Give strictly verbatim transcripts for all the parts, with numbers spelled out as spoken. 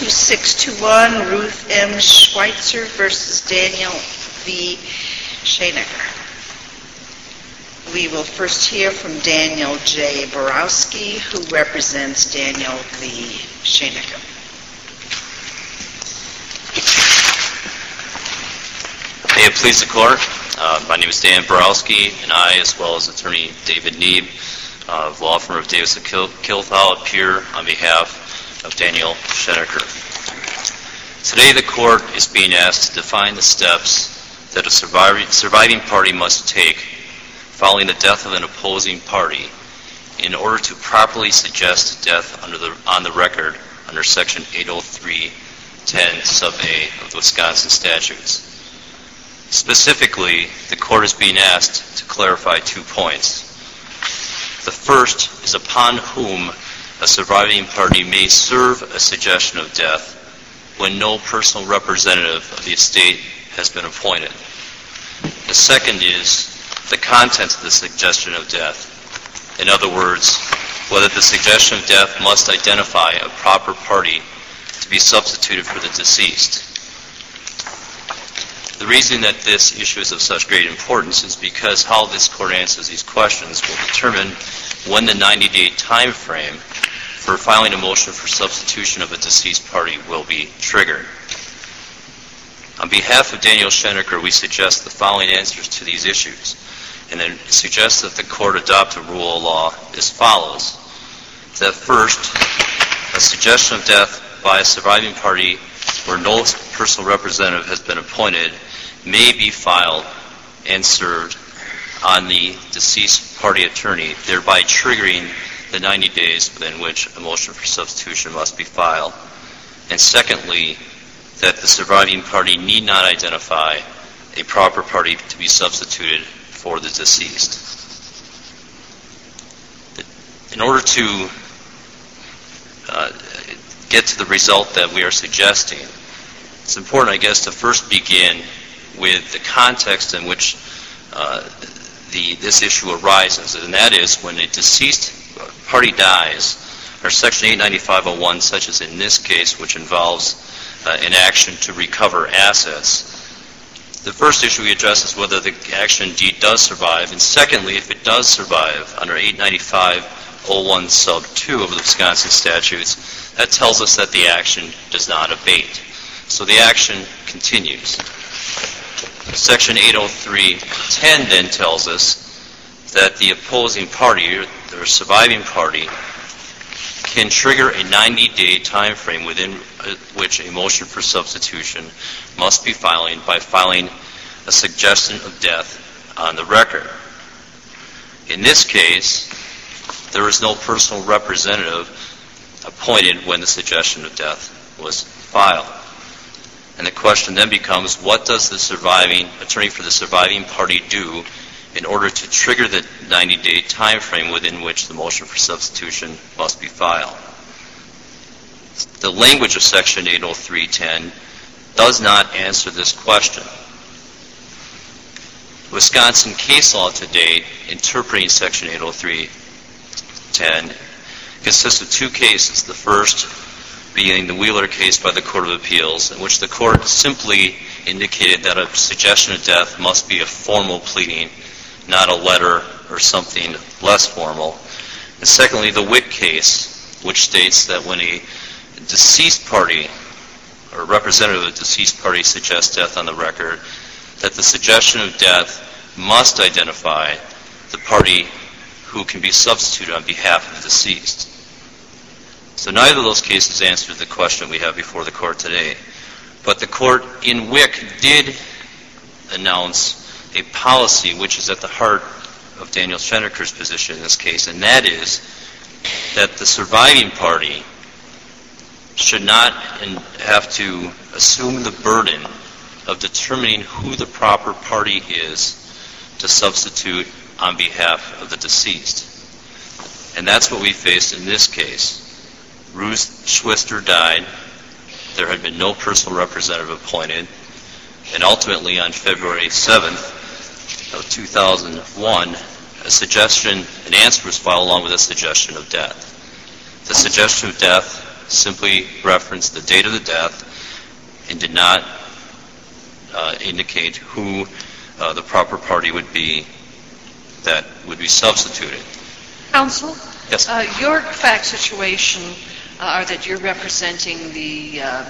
two six two one, Ruth M. Schweitzer versus Daniel V. Schoenecker. We will first hear from Daniel J. Borowski, who represents Daniel V. Schoenecker. May it please the Court, uh, my name is Dan Borowski, and I, as well as Attorney David Neeb, uh, of law firm of Davis and Kil- Kilthau, appear on behalf of Daniel Schoenecker. Today the Court is being asked to define the steps that a surviving, surviving party must take following the death of an opposing party in order to properly suggest death under the, on the record under Section eight oh three ten sub A of the Wisconsin statutes. Specifically, the Court is being asked to clarify two points. The first is upon whom a surviving party may serve a suggestion of death when no personal representative of the estate has been appointed. The second is the content of the suggestion of death. In other words, whether the suggestion of death must identify a proper party to be substituted for the deceased. The reason that this issue is of such great importance is because how this Court answers these questions will determine when the ninety-day time frame for filing a motion for substitution of a deceased party will be triggered. On behalf of Daniel Schoenecker, we suggest the following answers to these issues, and then suggest that the Court adopt a rule of law as follows. That first, a suggestion of death by a surviving party where no personal representative has been appointed may be filed and served on the deceased party attorney, thereby triggering the ninety days within which a motion for substitution must be filed. And secondly, that the surviving party need not identify a proper party to be substituted for the deceased. In order to uh, get to the result that we are suggesting, it's important, I guess, to first begin with the context in which uh, the, this issue arises, and that is when a deceased party dies, or Section eight ninety-five oh one, such as in this case, which involves uh, an action to recover assets. The first issue we address is whether the action indeed does survive, and secondly, if it does survive under eight ninety-five oh one sub two of the Wisconsin statutes, that tells us that the action does not abate. So the action continues. Section eight oh three ten then tells us that the opposing party, or the surviving party, can trigger a ninety-day time frame within which a motion for substitution must be filing by filing a suggestion of death on the record. In this case, there is no personal representative appointed when the suggestion of death was filed. And the question then becomes, what does the surviving attorney for the surviving party do in order to trigger the ninety-day time frame within which the motion for substitution must be filed? The language of Section eight oh three ten does not answer this question. Wisconsin case law to date interpreting Section eight oh three ten consists of two cases. The first being the Wheeler case by the Court of Appeals, in which the Court simply indicated that a suggestion of death must be a formal pleading, not a letter or something less formal. And secondly, the Wick case, which states that when a deceased party or representative of a deceased party suggests death on the record, that the suggestion of death must identify the party who can be substituted on behalf of the deceased. So neither of those cases answered the question we have before the Court today. But the Court in Wick did announce a policy which is at the heart of Daniel Schoenecker's position in this case, and that is that the surviving party should not have to assume the burden of determining who the proper party is to substitute on behalf of the deceased. And that's what we faced in this case. Ruth Schweitzer died. There had been no personal representative appointed. And ultimately, on February seventh of two thousand one, a suggestion, an answer was filed along with a suggestion of death. The suggestion of death simply referenced the date of the death and did not uh, indicate who uh, the proper party would be that would be substituted. Counsel? Yes. Uh, your fact situation uh, are that you're representing the uh,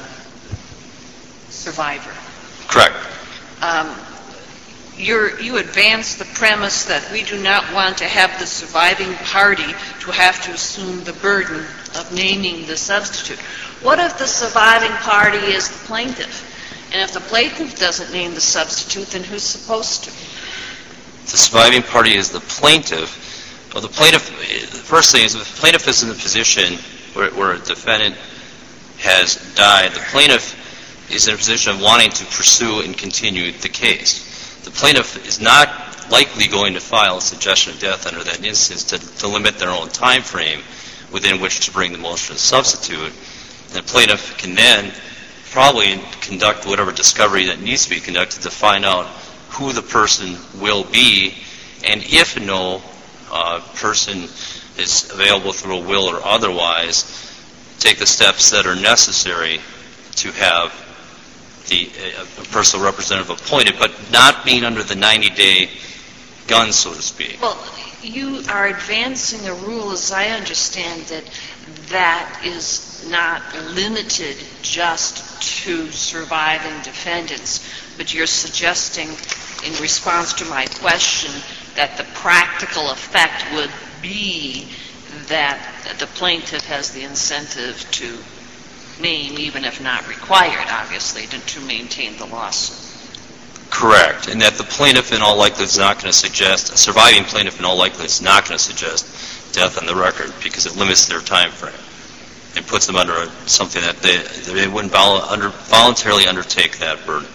survivor. Correct. Um, you're, you advance the premise that we do not want to have the surviving party to have to assume the burden of naming the substitute. What if the surviving party is the plaintiff? And if the plaintiff doesn't name the substitute, then who's supposed to? The surviving party is the plaintiff. Well, the plaintiff, the first thing is if the plaintiff is in a position where, where a defendant has died, the plaintiff is in a position of wanting to pursue and continue the case. The plaintiff is not likely going to file a suggestion of death under that instance to, to limit their own time frame within which to bring the motion to substitute. And the plaintiff can then probably conduct whatever discovery that needs to be conducted to find out who the person will be, and if no uh, person is available through a will or otherwise, take the steps that are necessary to have the uh, a personal representative appointed, but not being under the ninety-day gun, so to speak. Well, you are advancing a rule, as I understand it, that is not limited just to surviving defendants, but you're suggesting, in response to my question, that the practical effect would be that the plaintiff has the incentive to name, even if not required, obviously, to, to maintain the lawsuit. Correct, and that the plaintiff in all likelihood is not going to suggest, a surviving plaintiff in all likelihood is not going to suggest death on the record because it limits their time frame. It puts them under a, something that they, they wouldn't vol- under, voluntarily undertake that burden.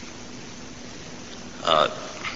Uh,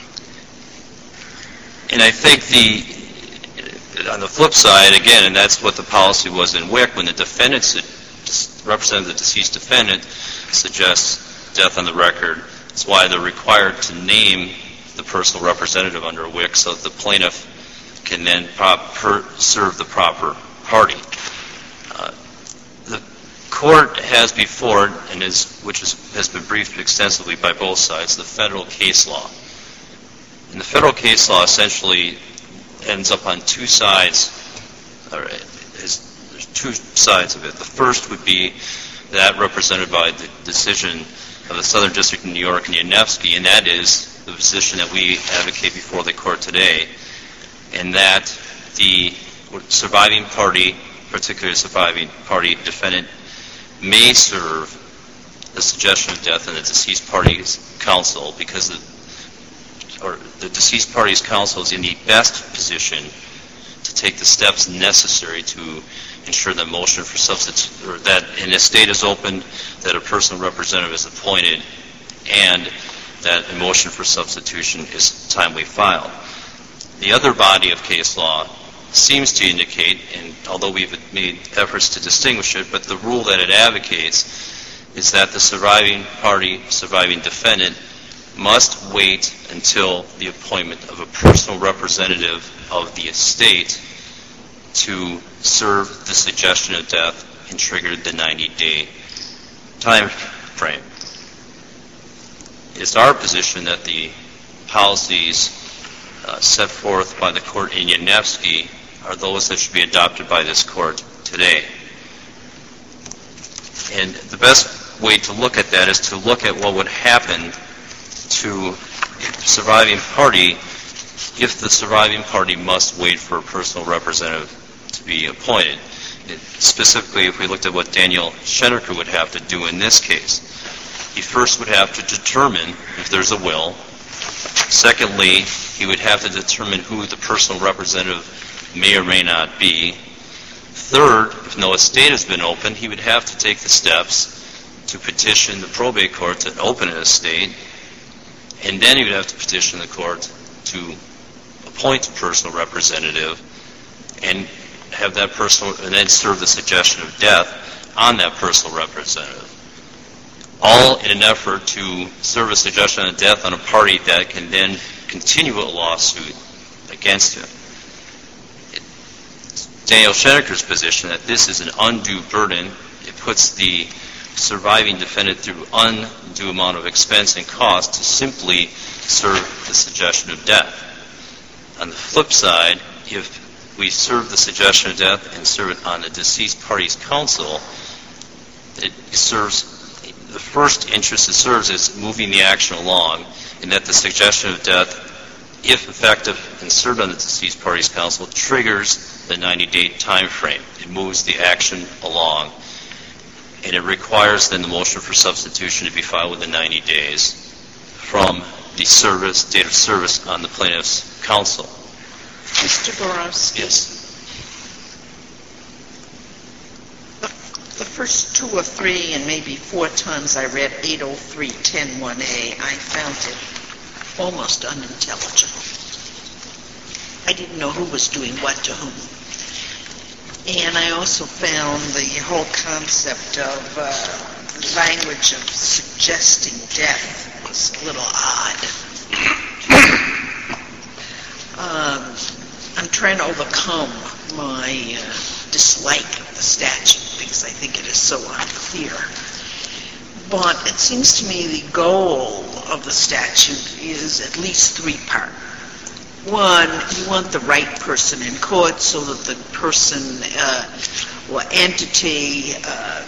and I think the, on the flip side, again, and that's what the policy was in Wick, when the defendant, representing the deceased defendant, suggests death on the record, it's why they're required to name the personal representative under Wick so that the plaintiff can then prop, per, serve the proper party. Uh, the court has before, and is, which is, has been briefed extensively by both sides, the federal case law. And the federal case law essentially ends up on two sides, or is, there's two sides of it. The first would be that represented by the decision of the Southern District of New York and Yanefsky, and that is the position that we advocate before the court today, and that the surviving party, particularly surviving party defendant, may serve the suggestion of death in the deceased party's counsel because the, or the deceased party's counsel is in the best position to take the steps necessary to ensure that motion for substitute, or that an estate is opened, that a personal representative is appointed, and that a motion for substitution is timely filed. The other body of case law seems to indicate, and although we've made efforts to distinguish it, but the rule that it advocates is that the surviving party, surviving defendant, must wait until the appointment of a personal representative of the estate to serve the suggestion of death and trigger the ninety-day time frame. It's our position that the policies uh, set forth by the court in Yanefsky are those that should be adopted by this court today. And the best way to look at that is to look at what would happen to the surviving party if the surviving party must wait for a personal representative to be appointed. It, specifically, if we looked at what Daniel Schenecker would have to do in this case, he first would have to determine if there's a will. Secondly, he would have to determine who the personal representative may or may not be. Third, if no estate has been opened, he would have to take the steps to petition the probate court to open an estate, and then he would have to petition the court to appoint a personal representative and have that personal, and then serve the suggestion of death on that personal representative. All in an effort to serve a suggestion of death on a party that can then continue a lawsuit against him. It's Daniel Schenecker's position that this is an undue burden. it puts the surviving defendant through undue amount of expense and cost to simply serve the suggestion of death. On the flip side, if we serve the suggestion of death and serve it on the deceased party's counsel, it serves, the first interest it serves is moving the action along, and that the suggestion of death, if effective and served on the deceased party's counsel, triggers the ninety-day time frame. It moves the action along. And it requires then the motion for substitution to be filed within ninety days from the service, date of service on the plaintiff's counsel. Mister Borowski? Yes. The first two or three and maybe four times I read eight oh three ten one A, I found it almost unintelligible. I didn't know who was doing what to whom. And I also found the whole concept of uh, language of suggesting death was a little odd. um, I'm trying to overcome my uh, dislike of the statute because I think it is so unclear. But it seems to me the goal of the statute is at least three-part. One, you want the right person in court so that the person uh, or entity uh,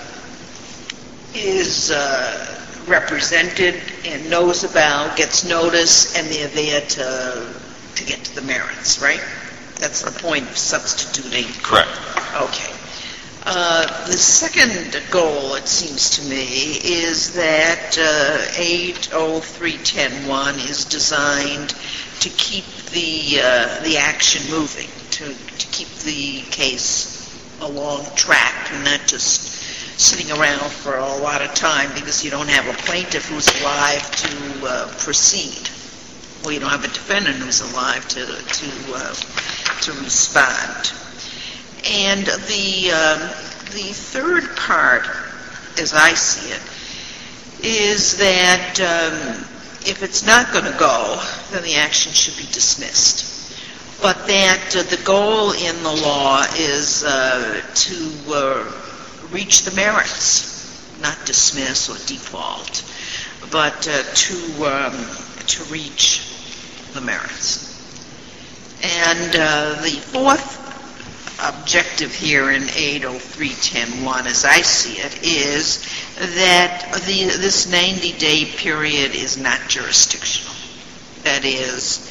is uh, represented and knows about, gets notice, and they're there to to get to the merits, right? That's the point of substituting. Correct. Okay. Uh, the second goal, it seems to me, is that uh, eight oh three ten one is designed to keep the uh, the action moving, to, to keep the case along track and not just sitting around for a lot of time because you don't have a plaintiff who's alive to uh, proceed, or you don't have a defendant who's alive to to uh, to respond. And the um, the third part, as I see it, is that um, if it's not going to go, then the action should be dismissed. But that uh, the goal in the law is uh, to uh, reach the merits, not dismiss or default, but uh, to um, to reach the merits. And uh, the fourth objective here in eight oh three ten one, as I see it, is that the, this ninety-day period is not jurisdictional. That is,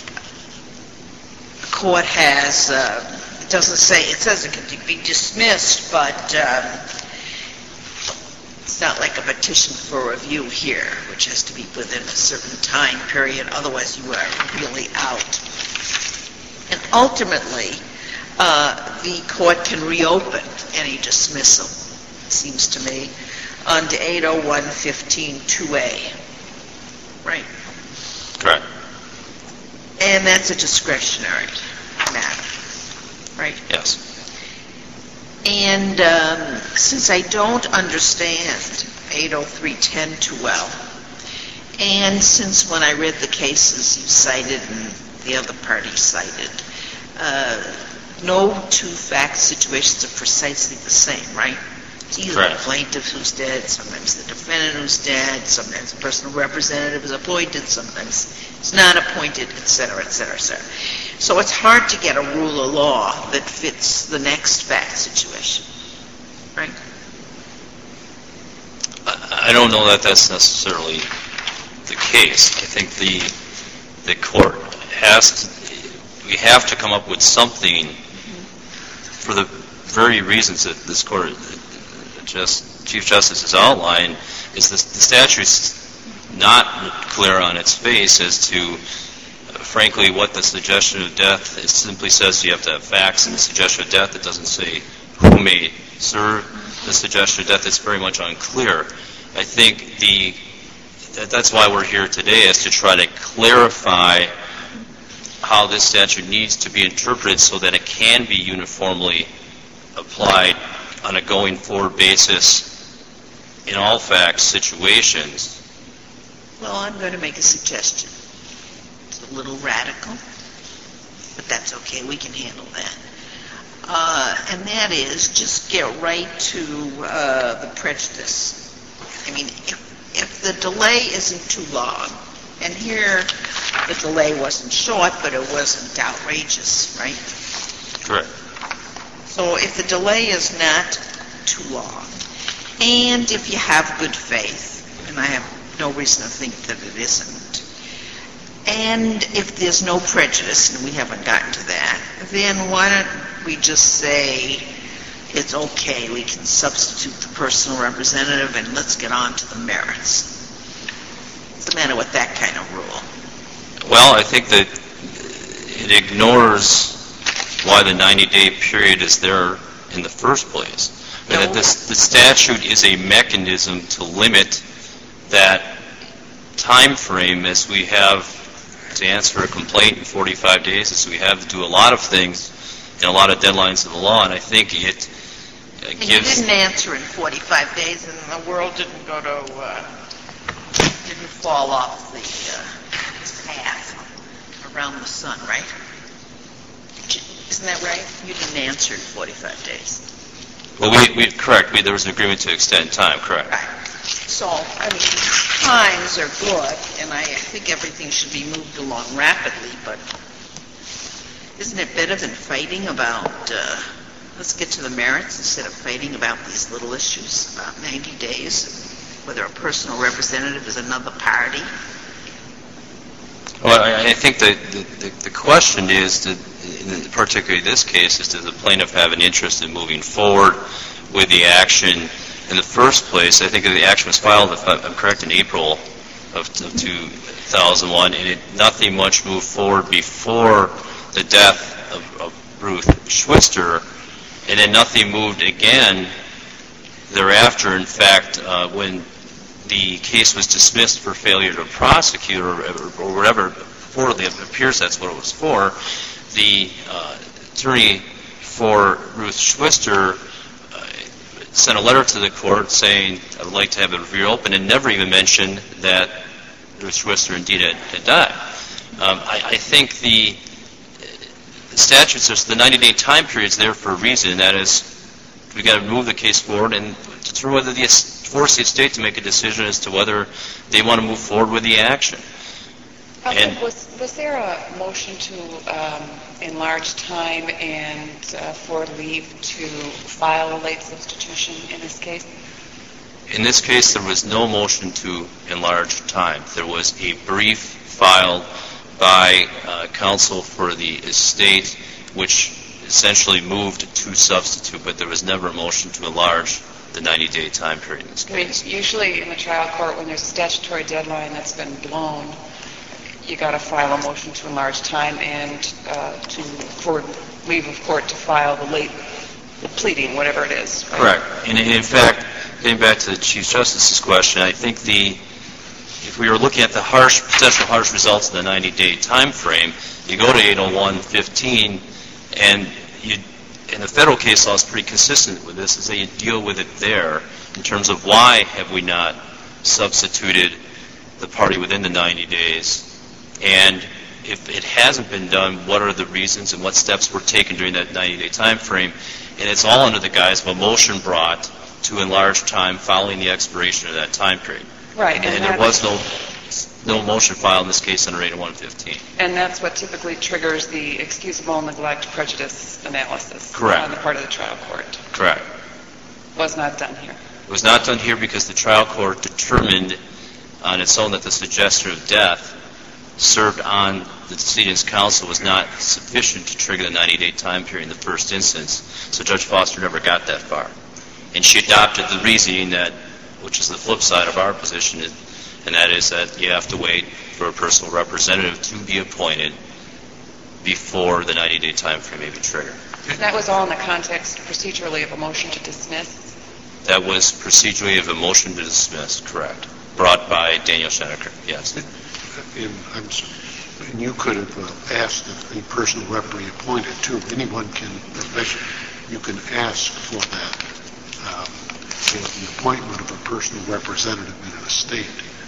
the court has, uh, it doesn't say, it says it can be dismissed, but um, it's not like a petition for review here, which has to be within a certain time period, otherwise you are really out. And ultimately, uh, the court can reopen any dismissal, it seems to me, under eight oh one fifteen two A. Right? Correct. And that's a discretionary matter. Right? Yes. And um, since I don't understand eight oh three ten too well, and since when I read the cases you cited and the other party cited, uh, no two fact situations are precisely the same, right? It's either Correct. the plaintiff who's dead, sometimes the defendant who's dead, sometimes the personal representative is appointed, sometimes it's not appointed, et cetera, et cetera, et cetera. So it's hard to get a rule of law that fits the next fact situation, right? I don't know that that's necessarily the case. I think the the court has to, we have to come up with something for the very reasons that this court, just Chief Justice has outlined, is this, the statute's not clear on its face as to, uh, frankly, what the suggestion of death. It simply says you have to have facts in the suggestion of death. It doesn't say who may serve the suggestion of death. It's very much unclear. I think the that, that's why we're here today, is to try to clarify how this statute needs to be interpreted so that it can be uniformly applied on a going forward basis in all fact situations. Well, I'm going to make a suggestion. It's a little radical, but that's okay. We can handle that. uh, and that is just get right to uh, the prejudice. I mean, if, if the delay isn't too long, and here the delay wasn't short, but it wasn't outrageous, right? Correct. So if the delay is not too long, and if you have good faith, and I have no reason to think that it isn't, and if there's no prejudice, and we haven't gotten to that, then why don't we just say it's okay, we can substitute the personal representative and let's get on to the merits. What's the matter with that kind of rule? Well, I think that it ignores why the ninety-day period is there in the first place. And that this, the statute is a mechanism to limit that time frame, as we have to answer a complaint in forty-five days, as we have to do a lot of things and a lot of deadlines of the law, and I think it uh, and gives... you didn't answer in forty-five days, and the world didn't go to, uh, didn't fall off the uh, path around the sun, right? Isn't that right? You didn't answer in forty-five days. Well, we, we correct. We, there was an agreement to extend time, correct. Right. So, I mean, times are good, and I think everything should be moved along rapidly, but isn't it better than fighting about, uh, let's get to the merits instead of fighting about these little issues about ninety days, whether a personal representative is another party? Well, I, I think that the, the, the question is, that, in particularly this case, is does the plaintiff have an interest in moving forward with the action in the first place? I think that the action was filed, if I'm correct, in April of, of two thousand one, and it, nothing much moved forward before the death of, of Ruth Schwister, and then nothing moved again thereafter. In fact, uh, when the case was dismissed for failure to prosecute or, or whatever, poorly it appears that's what it was for, the uh, attorney for Ruth Schwister uh, sent a letter to the court saying, I would like to have it reopened, and never even mentioned that Ruth Schwister indeed had, had died. Um, I, I think the, the statutes, the ninety-day time period is there for a reason, and that is we've got to move the case forward and determine whether the force the estate to make a decision as to whether they want to move forward with the action. And was, was there a motion to um, enlarge time and uh, for leave to file a late substitution in this case? In this case, there was no motion to enlarge time. There was a brief filed by uh, counsel for the estate, which essentially moved to substitute, but there was never a motion to enlarge the ninety-day time period in this case. I mean, usually in the trial court, when there's a statutory deadline that's been blown, you got to file a motion to enlarge time and uh, to for leave of court to file the late pleading, whatever it is. Right? Correct. And in fact, getting back to the Chief Justice's question, I think the if we were looking at the harsh potential harsh results in the ninety-day time frame, you go to eight oh one fifteen, and you and the federal case law is pretty consistent with this, is that you deal with it there in terms of why have we not substituted the party within the ninety days, and if it hasn't been done, what are the reasons and what steps were taken during that ninety-day time frame, and it's all under the guise of a motion brought to enlarge time following the expiration of that time period. Right. And, and and there was no no motion filed in this case under eight oh one fifteen. And that's what typically triggers the excusable neglect prejudice analysis. Correct. On the part of the trial court. Correct. Was not done here. It was not done here because the trial court determined on its own that the suggestion of death served on the decedent's counsel was not sufficient to trigger the ninety-day time period in the first instance. So Judge Foster never got that far. And she adopted the reasoning that, which is the flip side of our position, and that is that you have to wait for a personal representative to be appointed before the ninety-day time frame may be triggered. And that was all in the context procedurally of a motion to dismiss? That was procedurally of a motion to dismiss, correct, brought by Daniel Schenecker, yes. And, I'm, and you could have uh, asked if a personal rep be appointed too. Anyone can, you can ask for that, um, for the appointment of a personal representative in an estate.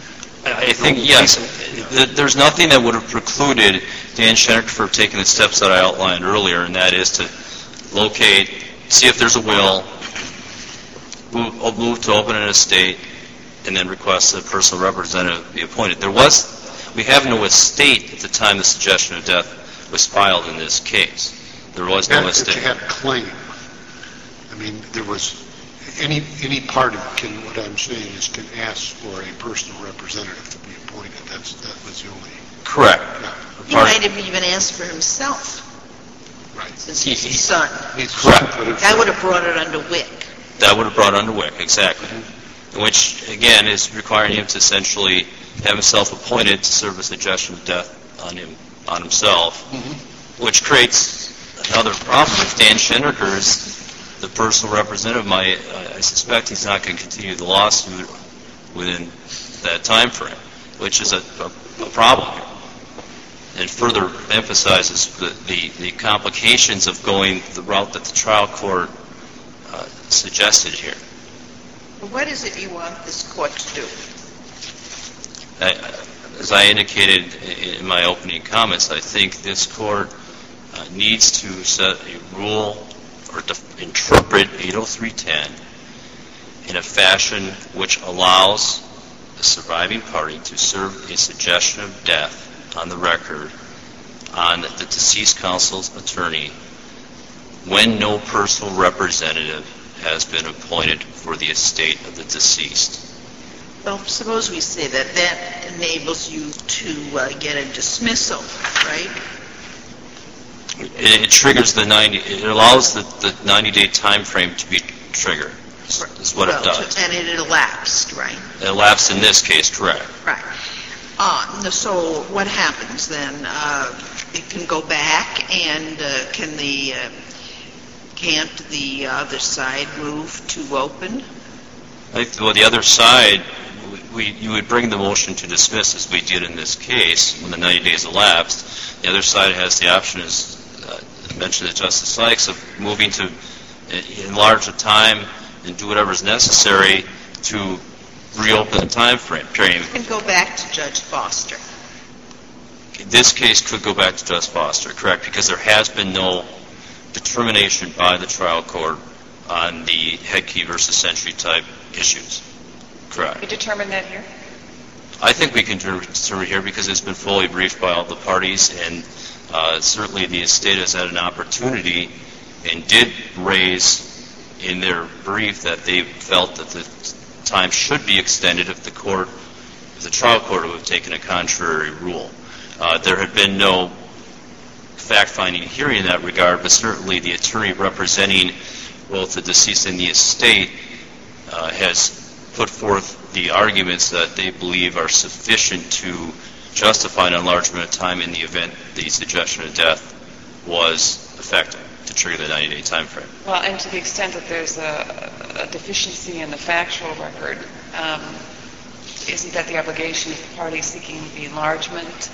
I think, yes, there's nothing that would have precluded Dan Schenecker from taking the steps that I outlined earlier, and that is to locate, see if there's a will, move, move to open an estate, and then request that a personal representative be appointed. There was, we have no estate at the time the suggestion of death was filed in this case. There was no But estate. you had a claim. I mean, there was, any, any party can, what I'm saying is can ask for a personal representative to be appointed. That's, that was the only, Correct. yeah, He Part- might have even asked for himself, right. since he's He- his son. He's- Correct. but it's- That would have brought it under Wick. That would have brought under Wick, exactly. Which, again, is requiring him to essentially have himself appointed to serve a suggestion of death on him, on himself, which creates another problem. If Dan Schenecker is the personal representative, my, I suspect he's not going to continue the lawsuit within that time frame, which is a, a, a problem here. And further emphasizes the, the, the complications of going the route that the trial court uh, suggested here. What is it you want this court to do? I, as I indicated in my opening comments, I think this court uh, needs to set a rule or def- interpret eight oh three ten in a fashion which allows the surviving party to serve a suggestion of death on the record on the deceased counsel's attorney when no personal representative has been appointed for the estate of the deceased. Well, suppose we say that that enables you to uh, get a dismissal, right? It, it triggers the ninety. It allows the, the ninety-day time frame to be triggered. Is, is what Well, it does. to- And it elapsed, right? It elapsed in this case, correct? Right. Uh, so what happens then? Uh, it can go back, and uh, can the uh, can't the other side move to open? I think, well, the other side, we, you would bring the motion to dismiss as we did in this case when the ninety days elapsed. The other side has the option, as uh, mentioned to Justice Sykes, of moving to enlarge the time and do whatever is necessary to reopen the time frame. Period. It can go back to Judge Foster. This case could go back to Judge Foster, correct? Because there has been no determination by the trial court on the Headkey versus Century type issues. Correct. You determined that here? I think we can determine here because it's been fully briefed by all the parties, and uh, certainly the estate has had an opportunity and did raise in their brief that they felt that the time should be extended if the court, if the trial court would have taken a contrary rule. Uh, there had been no fact-finding hearing in that regard, but certainly the attorney representing both the deceased and the estate uh, has put forth the arguments that they believe are sufficient to justify an enlargement of time in the event the suggestion of death was effective to trigger the ninety-day time frame. Well, and to the extent that there's a, a deficiency in the factual record, um, isn't that the obligation of the party seeking the enlargement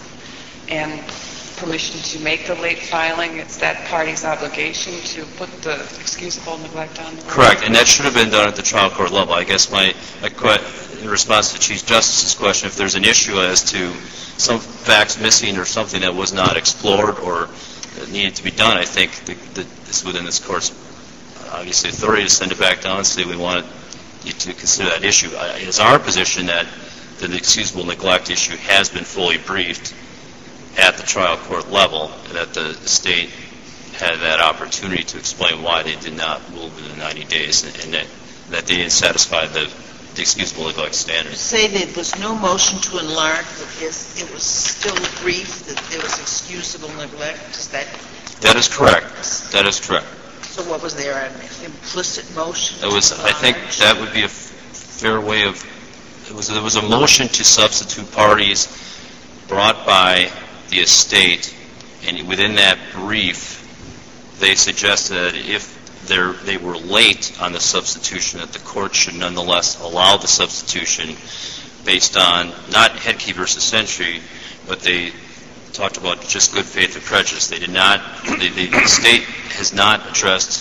and permission to make the late filing? It's that party's obligation to put the excusable neglect on the record? Correct, and that should have been done at the trial court level. I guess my, my que- in response to Chief Justice's question, if there's an issue as to some facts missing or something that was not explored or needed to be done, I think the, the, it's within this court's obviously authority to send it back down and say we want you to consider that issue. I, it's our position that the excusable neglect issue has been fully briefed at the trial court level, and that the state had that opportunity to explain why they did not move within ninety days, and, and that, that they didn't satisfy the, the excusable neglect standards. Say there was no motion to enlarge, but is- it was still brief that there was excusable neglect. Is that That is correct. That is correct. so? What was there, an implicit motion? That was, to I think, enlarge? that would be a f- fair way of. It was there was a motion to substitute parties brought by the estate, and within that brief, they suggested that if they're, they were late on the substitution, that the court should nonetheless allow the substitution based on not Headkey versus Century, but they talked about just good faith and prejudice. They did not. The, the state has not addressed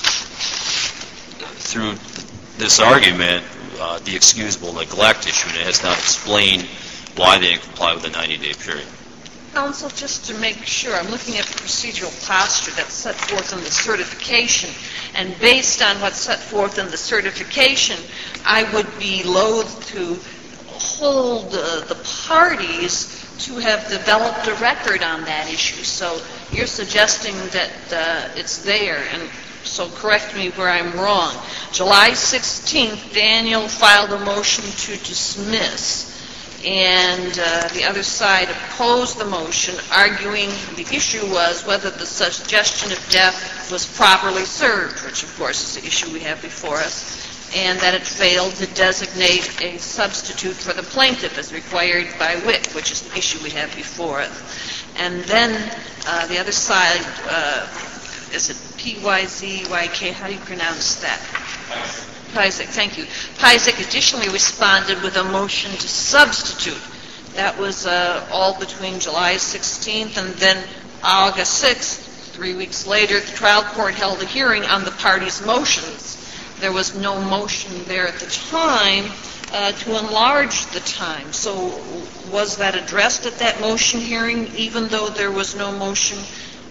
through this argument uh, the excusable neglect issue, and it has not explained why they didn't comply with the ninety-day period. Counsel, just to make sure, I'm looking at the procedural posture that's set forth in the certification, and based on what's set forth in the certification, I would be loath to hold uh, the parties to have developed a record on that issue. So you're suggesting that uh, it's there, and so correct me where I'm wrong. July sixteenth, Daniel filed a motion to dismiss, and uh, the other side opposed the motion, arguing the issue was whether the suggestion of death was properly served, which of course is the issue we have before us, and that it failed to designate a substitute for the plaintiff as required by W I C, which is the issue we have before us. And then uh, the other side, uh, is it P Y Z Y K? How do you pronounce that? Pyzik, thank you. Pyzik additionally responded with a motion to substitute. That was uh, all between July sixteenth and then August sixth. Three weeks later, the trial court held a hearing on the parties' motions. There was no motion there at the time uh, to enlarge the time. So was that addressed at that motion hearing, even though there was no motion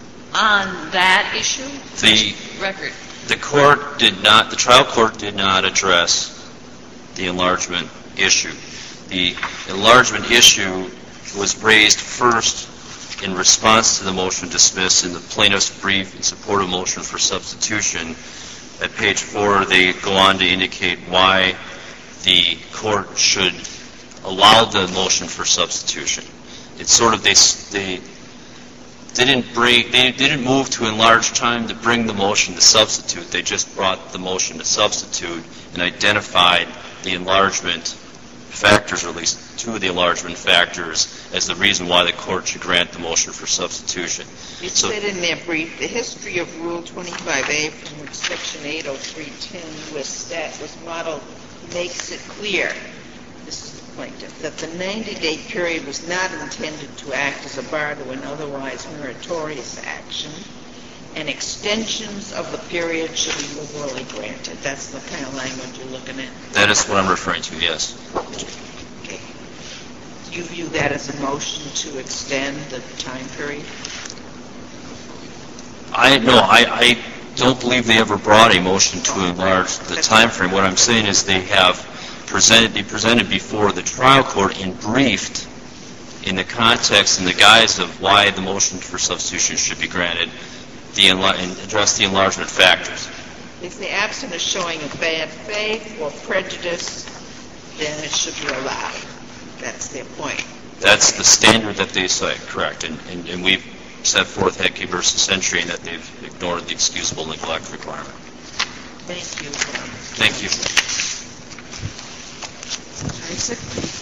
on that issue? The record. The court did not, the trial court did not address the enlargement issue. The enlargement issue was raised first in response to the motion dismissed in the plaintiff's brief in support of motion for substitution. At page four, they go on to indicate why the court should allow the motion for substitution. It's sort of, they, they They didn't bring, they didn't move to enlarge time to bring the motion to substitute. They just brought the motion to substitute and identified the enlargement factors, or at least two of the enlargement factors, as the reason why the court should grant the motion for substitution. It So, said in their brief, the history of Rule twenty-five A from which Section eight oh three ten U S Stat was modeled makes it clear, this is the plaintiff, that the ninety-day period was not intended to act as a bar to an otherwise meritorious action, and extensions of the period should be liberally granted. That's the kind of language you're looking at. that is what I'm referring to, yes. Okay. Do you view that as a motion to extend the time period? I no, I, I don't believe they ever brought a motion to enlarge the time frame. What I'm saying is they have presented, they presented before the trial court and briefed in the context and the guise of why the motion for substitution should be granted, the enla- and address the enlargement factors. If the absent is showing of bad faith or prejudice, then it should be allowed. That's their point. That's the standard that they cite, correct. And, and, and we've set forth Headke versus Century and that they've ignored the excusable neglect requirement. Thank you. Thank you. Isaac?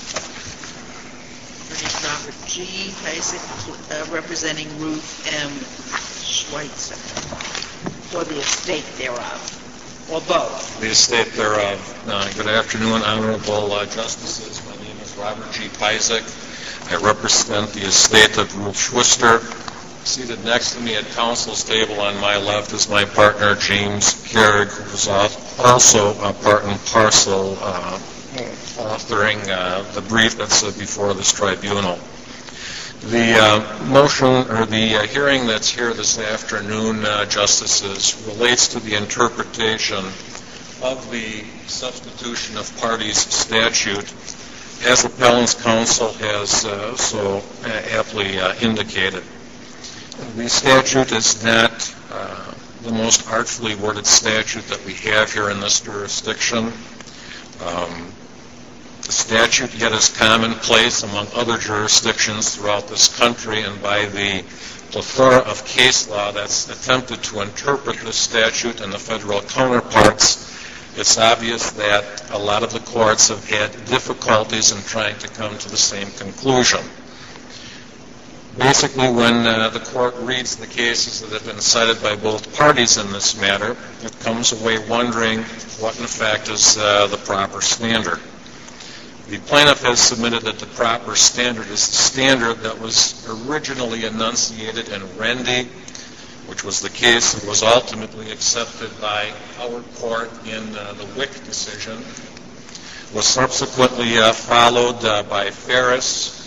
Attorney Robert G. Isaac, uh, representing Ruth M. Schweitzer, for the estate thereof, or both. The estate thereof. Uh, good afternoon, Honorable uh, Justices. My name is Robert G. Pyzik. I represent the estate of Ruth Schweitzer. Seated next to me at counsel's table on my left is my partner, James Kerrig, who is also a part and parcel uh, authoring uh, the brief that's uh, before this tribunal. The uh, motion, or the uh, hearing that's here this afternoon, uh, Justices, relates to the interpretation of the substitution of parties statute, as Appellant's counsel has uh, so uh, aptly uh, indicated. The statute is not uh, the most artfully worded statute that we have here in this jurisdiction. Um, the statute yet is commonplace among other jurisdictions throughout this country, and by the plethora of case law that's attempted to interpret this statute and the federal counterparts, it's obvious that a lot of the courts have had difficulties in trying to come to the same conclusion. Basically, when uh, the court reads the cases that have been cited by both parties in this matter, it comes away wondering what, in fact, is uh, the proper standard. The plaintiff has submitted that the proper standard is the standard that was originally enunciated in Rendy, which was the case that was ultimately accepted by our court in uh, the Wick decision, was subsequently uh, followed uh, by Ferris,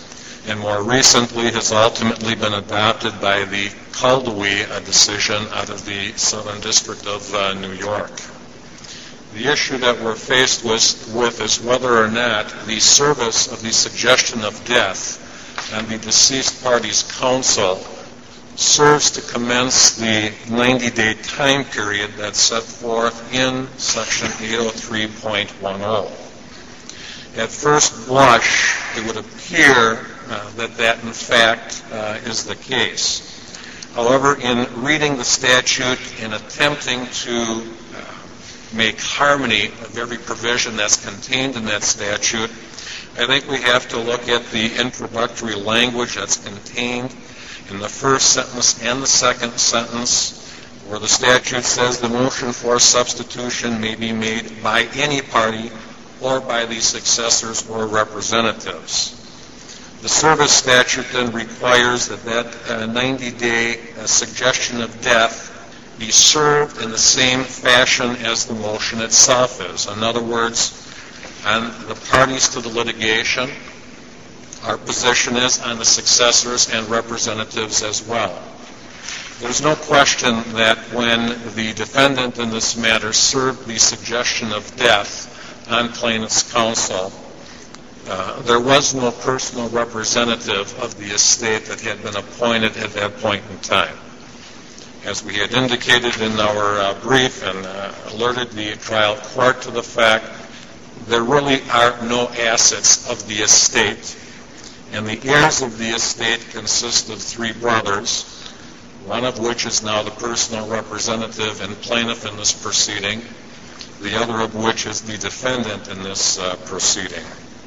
and more recently has ultimately been adopted by the Caldewy uh, decision out of the Southern District of uh, New York. The issue that we're faced with, with is whether or not the service of the suggestion of death and the deceased party's counsel serves to commence the ninety-day time period that's set forth in Section eight oh three point ten. At first blush, it would appear uh, that that, in fact, uh, is the case. However, in reading the statute and attempting to uh, make harmony of every provision that's contained in that statute, I think we have to look at the introductory language that's contained in the first sentence and the second sentence, where the statute says the motion for substitution may be made by any party or by the successors or representatives. The service statute then requires that that ninety-day uh, suggestion of death be served in the same fashion as the motion itself is. In other words, on the parties to the litigation, our position is on the successors and representatives as well. There's no question that when the defendant in this matter served the suggestion of death on plaintiff's counsel, uh, there was no personal representative of the estate that had been appointed at that point in time. As we had indicated in our uh, brief and uh, alerted the trial court to the fact, there really are no assets of the estate, and the heirs of the estate consist of three brothers, one of which is now the personal representative and plaintiff in this proceeding, the other of which is the defendant in this uh, proceeding.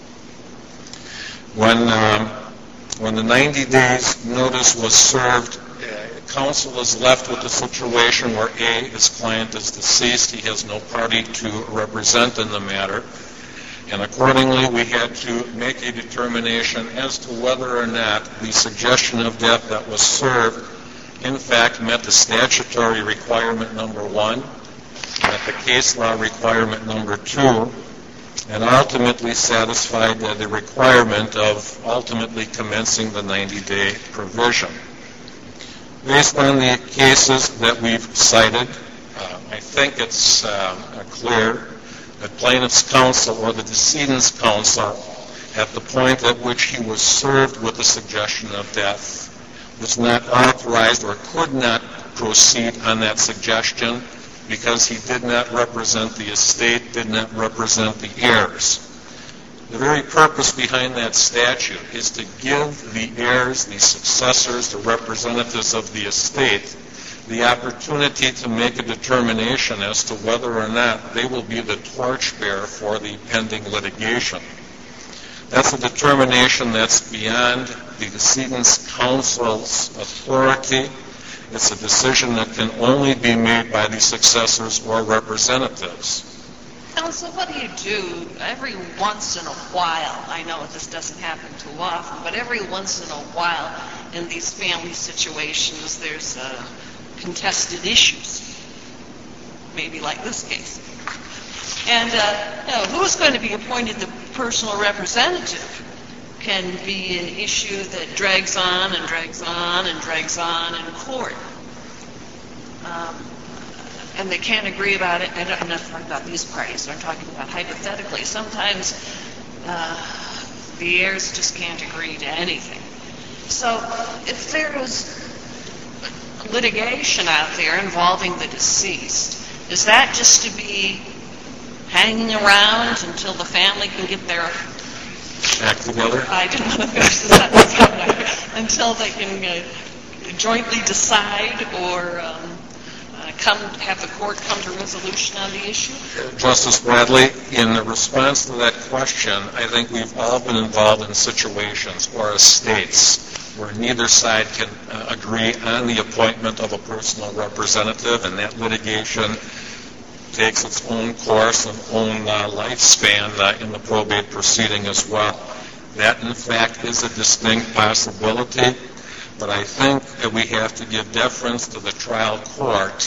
When, um, when the ninety days notice was served, counsel is left with a situation where A, his client is deceased, he has no party to represent in the matter, and accordingly we had to make a determination as to whether or not the suggestion of death that was served in fact met the statutory requirement number one, met the case law requirement number two, and ultimately satisfied the requirement of ultimately commencing the ninety-day provision. Based on the cases that we've cited, uh, I think it's uh, clear that plaintiff's counsel or the decedent's counsel, at the point at which he was served with the suggestion of death, was not authorized or could not proceed on that suggestion because he did not represent the estate, did not represent the heirs. The very purpose behind that statute is to give the heirs, the successors, the representatives of the estate, the opportunity to make a determination as to whether or not they will be the torchbearer for the pending litigation. That's a determination that's beyond the decedent's counsel's authority. It's a decision that can only be made by the successors or representatives. Counsel, what do you do every once in a while? I know this doesn't happen too often, but every once in a while in these family situations there's uh, contested issues, maybe like this case. And uh, you know, who's going to be appointed the personal representative can be an issue that drags on and drags on and drags on in court. Um, and they can't agree about it. I don't, I'm not talking about these parties. I'm talking about hypothetically. Sometimes uh, the heirs just can't agree to anything. So if there was litigation out there involving the deceased, is that just to be hanging around until the family can get their act together? I don't know if there's that until they can uh, jointly decide or um, uh, come have the court come to resolution on the issue? Justice Bradley, in response to that question, I think we've all been involved in situations or estates where neither side can uh, agree on the appointment of a personal representative, and that litigation takes its own course and own uh, lifespan uh, in the probate proceeding as well. That, in fact, is a distinct possibility, but I think that we have to give deference to the trial court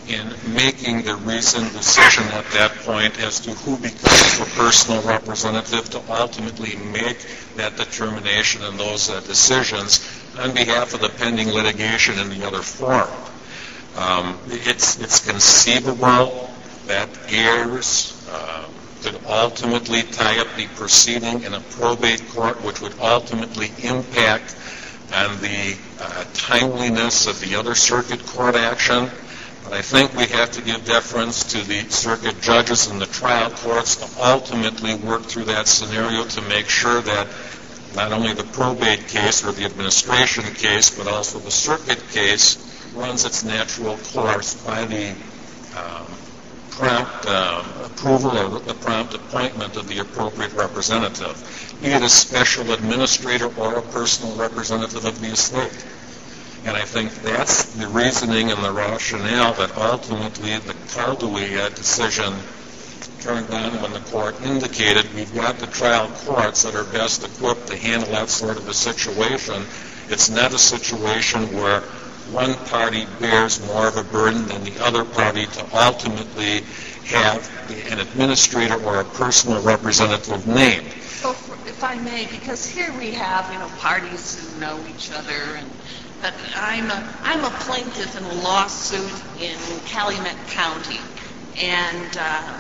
in making the reasoned decision at that point as to who becomes the personal representative to ultimately make that determination and those uh, decisions on behalf of the pending litigation in the other forum. Um, it's, it's conceivable that heirs uh, could ultimately tie up the proceeding in a probate court, which would ultimately impact on the uh, timeliness of the other circuit court action. But I think we have to give deference to the circuit judges and the trial courts to ultimately work through that scenario to make sure that not only the probate case or the administration case, but also the circuit case runs its natural course by the um, prompt um, approval or the prompt appointment of the appropriate representative, be it a special administrator or a personal representative of the estate. And I think that's the reasoning and the rationale that ultimately the Caldwell uh, decision turned down when the court indicated we've got the trial courts that are best equipped to handle that sort of a situation. It's not a situation where one party bears more of a burden than the other party to ultimately have an administrator or a personal representative named. So, if I may, because here we have, you know, parties who know each other, and but I'm a I'm a plaintiff in a lawsuit in Calumet County, and uh,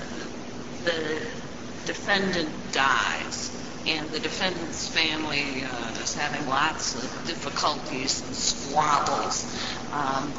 the defendant dies, and the defendant's family uh, is having lots of difficulties and squabbles, um,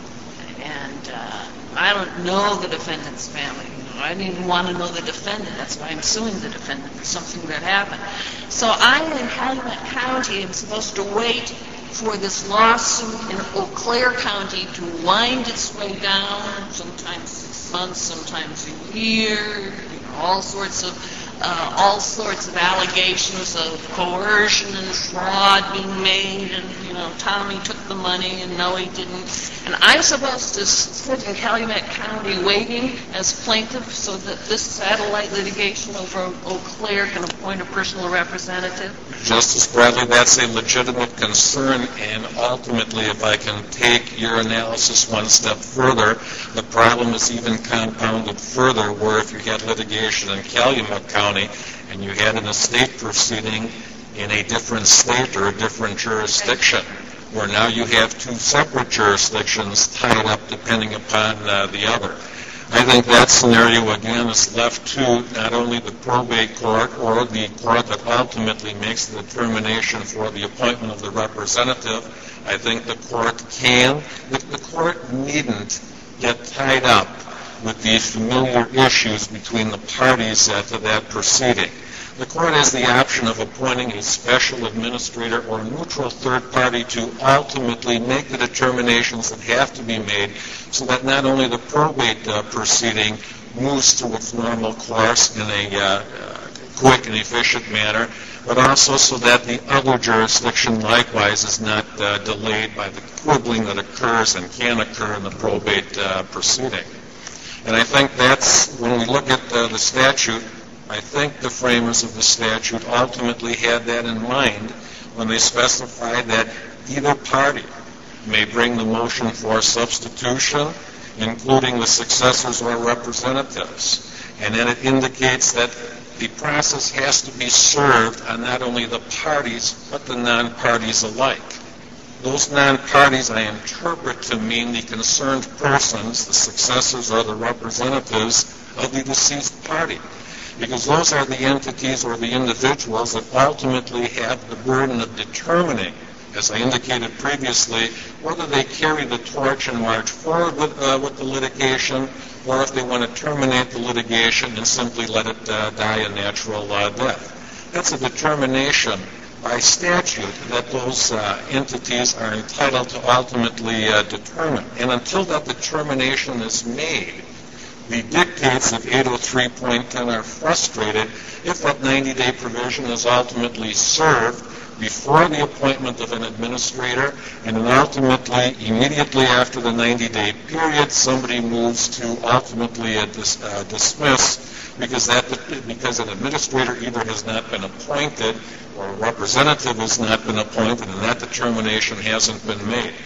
and uh, I don't know the defendant's family. I didn't even want to know the defendant. That's why I'm suing the defendant for something that happened. So I'm in Calumet County. I'm supposed to wait for this lawsuit in Eau Claire County to wind its way down, sometimes six months, sometimes a year, you know, all sorts of uh, all sorts of allegations of coercion and fraud being made, and you know, Tommy took the money and no, he didn't. And I'm supposed to sit in Calumet County waiting as plaintiff so that this satellite litigation over Eau Claire can appoint a personal representative? Justice Bradley, that's a legitimate concern, and ultimately, if I can take your analysis one step further, the problem is even compounded further, where if you had litigation in Calumet County and you had an estate proceeding in a different state or a different jurisdiction, where now you have two separate jurisdictions tied up depending upon uh, the other. I think that scenario, again, is left to not only the probate court or the court that ultimately makes the determination for the appointment of the representative. I think the court can, the, the court needn't get tied up with these familiar issues between the parties uh, to that proceeding. The court has the option of appointing a special administrator or a neutral third party to ultimately make the determinations that have to be made so that not only the probate uh, proceeding moves through its normal course in a uh, uh, quick and efficient manner, but also so that the other jurisdiction likewise is not uh, delayed by the quibbling that occurs and can occur in the probate uh, proceeding. And I think that's, when we look at uh, the statute, I think the framers of the statute ultimately had that in mind when they specified that either party may bring the motion for substitution, including the successors or representatives. And then it indicates that the process has to be served on not only the parties, but the non-parties alike. Those non-parties I interpret to mean the concerned persons, the successors or the representatives of the deceased party, because those are the entities or the individuals that ultimately have the burden of determining, as I indicated previously, whether they carry the torch and march forward with, uh, with the litigation, or if they want to terminate the litigation and simply let it uh, die a natural uh, death. That's a determination by statute that those uh, entities are entitled to ultimately uh, determine. And until that determination is made, the dictates of eight oh three point ten are frustrated if that ninety-day provision is ultimately served before the appointment of an administrator, and then ultimately, immediately after the ninety-day period, somebody moves to ultimately uh, dis, uh, dismiss because that because an administrator either has not been appointed or a representative has not been appointed, and that determination hasn't been made.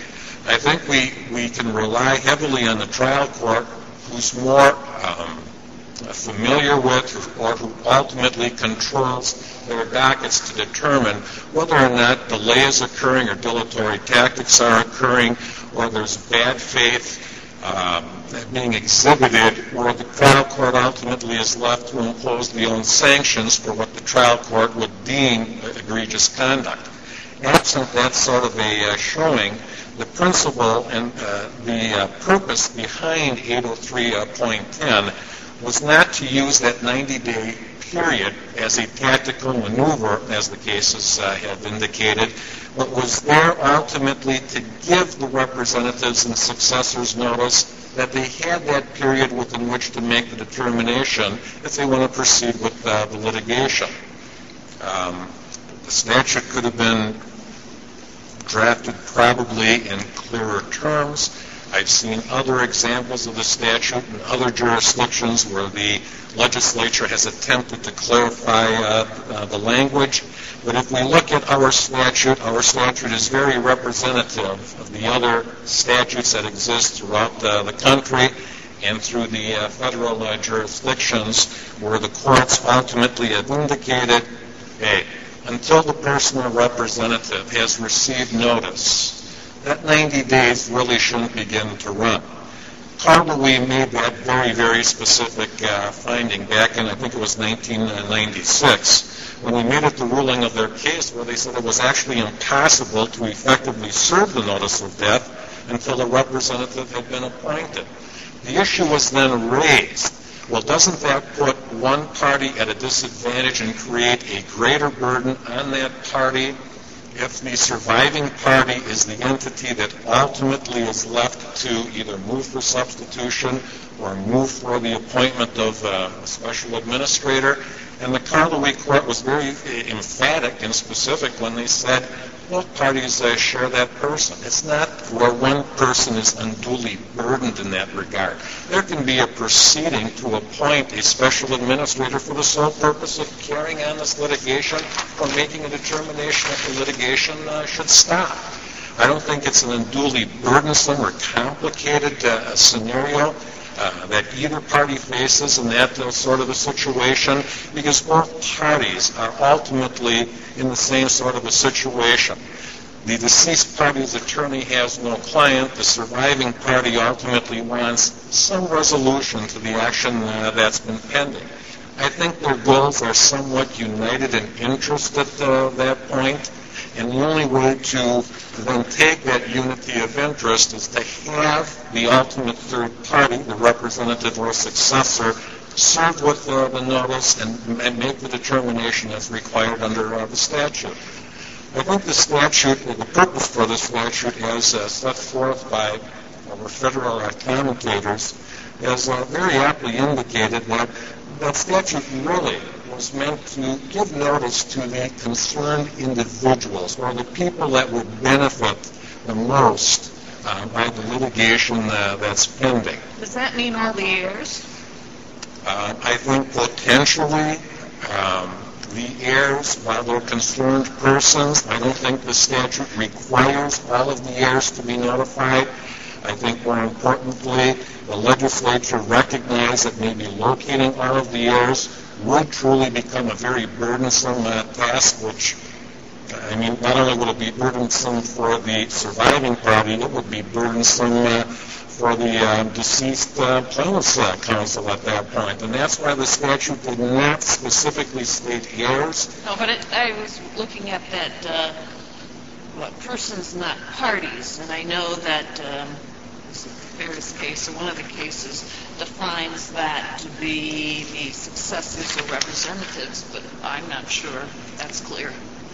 I think we, we can rely heavily on the trial court who's more um, familiar with or who ultimately controls their dockets to determine whether or not delay is occurring or dilatory tactics are occurring or there's bad faith um, being exhibited, where the trial court ultimately is left to impose the own sanctions for what the trial court would deem egregious conduct. Absent that sort of a uh, showing, the principle and uh, the uh, purpose behind eight oh three point ten was not to use that ninety-day period as a tactical maneuver, as the cases uh, have indicated, but was there ultimately to give the representatives and successors notice that they had that period within which to make the determination if they want to proceed with uh, the litigation. Um, the statute could have been drafted probably in clearer terms. I've seen other examples of the statute in other jurisdictions where the legislature has attempted to clarify uh, uh, the language. But if we look at our statute, our statute is very representative of the other statutes that exist throughout uh, the country and through the uh, federal uh, jurisdictions where the courts ultimately have indicated, hey, until the personal representative has received notice, that ninety days really shouldn't begin to run. Probably made that very, very specific uh, finding back in, I think it was nineteen ninety-six, when we made it the ruling of their case where they said it was actually impossible to effectively serve the notice of death until a representative had been appointed. The issue was then raised. Well, doesn't that put one party at a disadvantage and create a greater burden on that party if the surviving party is the entity that ultimately is left to either move for substitution or move for the appointment of uh, a special administrator? And the Carloway Court was very emphatic and specific when they said both parties uh, share that person. It's not where one person is unduly burdened in that regard. There can be a proceeding to appoint a special administrator for the sole purpose of carrying on this litigation or making a determination that the litigation uh, should stop. I don't think it's an unduly burdensome or complicated uh, scenario Uh, that either party faces in that uh, sort of a situation, because both parties are ultimately in the same sort of a situation. The deceased party's attorney has no client. The surviving party ultimately wants some resolution to the action uh, that's been pending. I think their goals are somewhat united in interest at uh, that point. And the only way to then take that unity of interest is to have the ultimate third party, the representative or successor, serve with uh, the notice and, and make the determination as required under uh, the statute. I think the statute, or the purpose for the statute as uh, set forth by our federal uh, commentators, has uh, very aptly indicated that that statute really was meant to give notice to the concerned individuals or the people that would benefit the most uh, by the litigation uh, that's pending. Does that mean all the heirs? Uh, I think potentially um, the heirs, while they're concerned persons, I don't think the statute requires all of the heirs to be notified. I think more importantly, the legislature recognized that maybe locating all of the heirs would truly become a very burdensome uh, task, which, I mean, not only would it be burdensome for the surviving party, it would be burdensome uh, for the uh, deceased uh, plaintiff's uh, counsel at that point. And that's why the statute did not specifically state heirs. No, but it, I was looking at that, uh, what, persons not parties, and I know that um, this is the Ferris case, so one of the cases defines that to be the successors or representatives, but I'm not sure that's clear.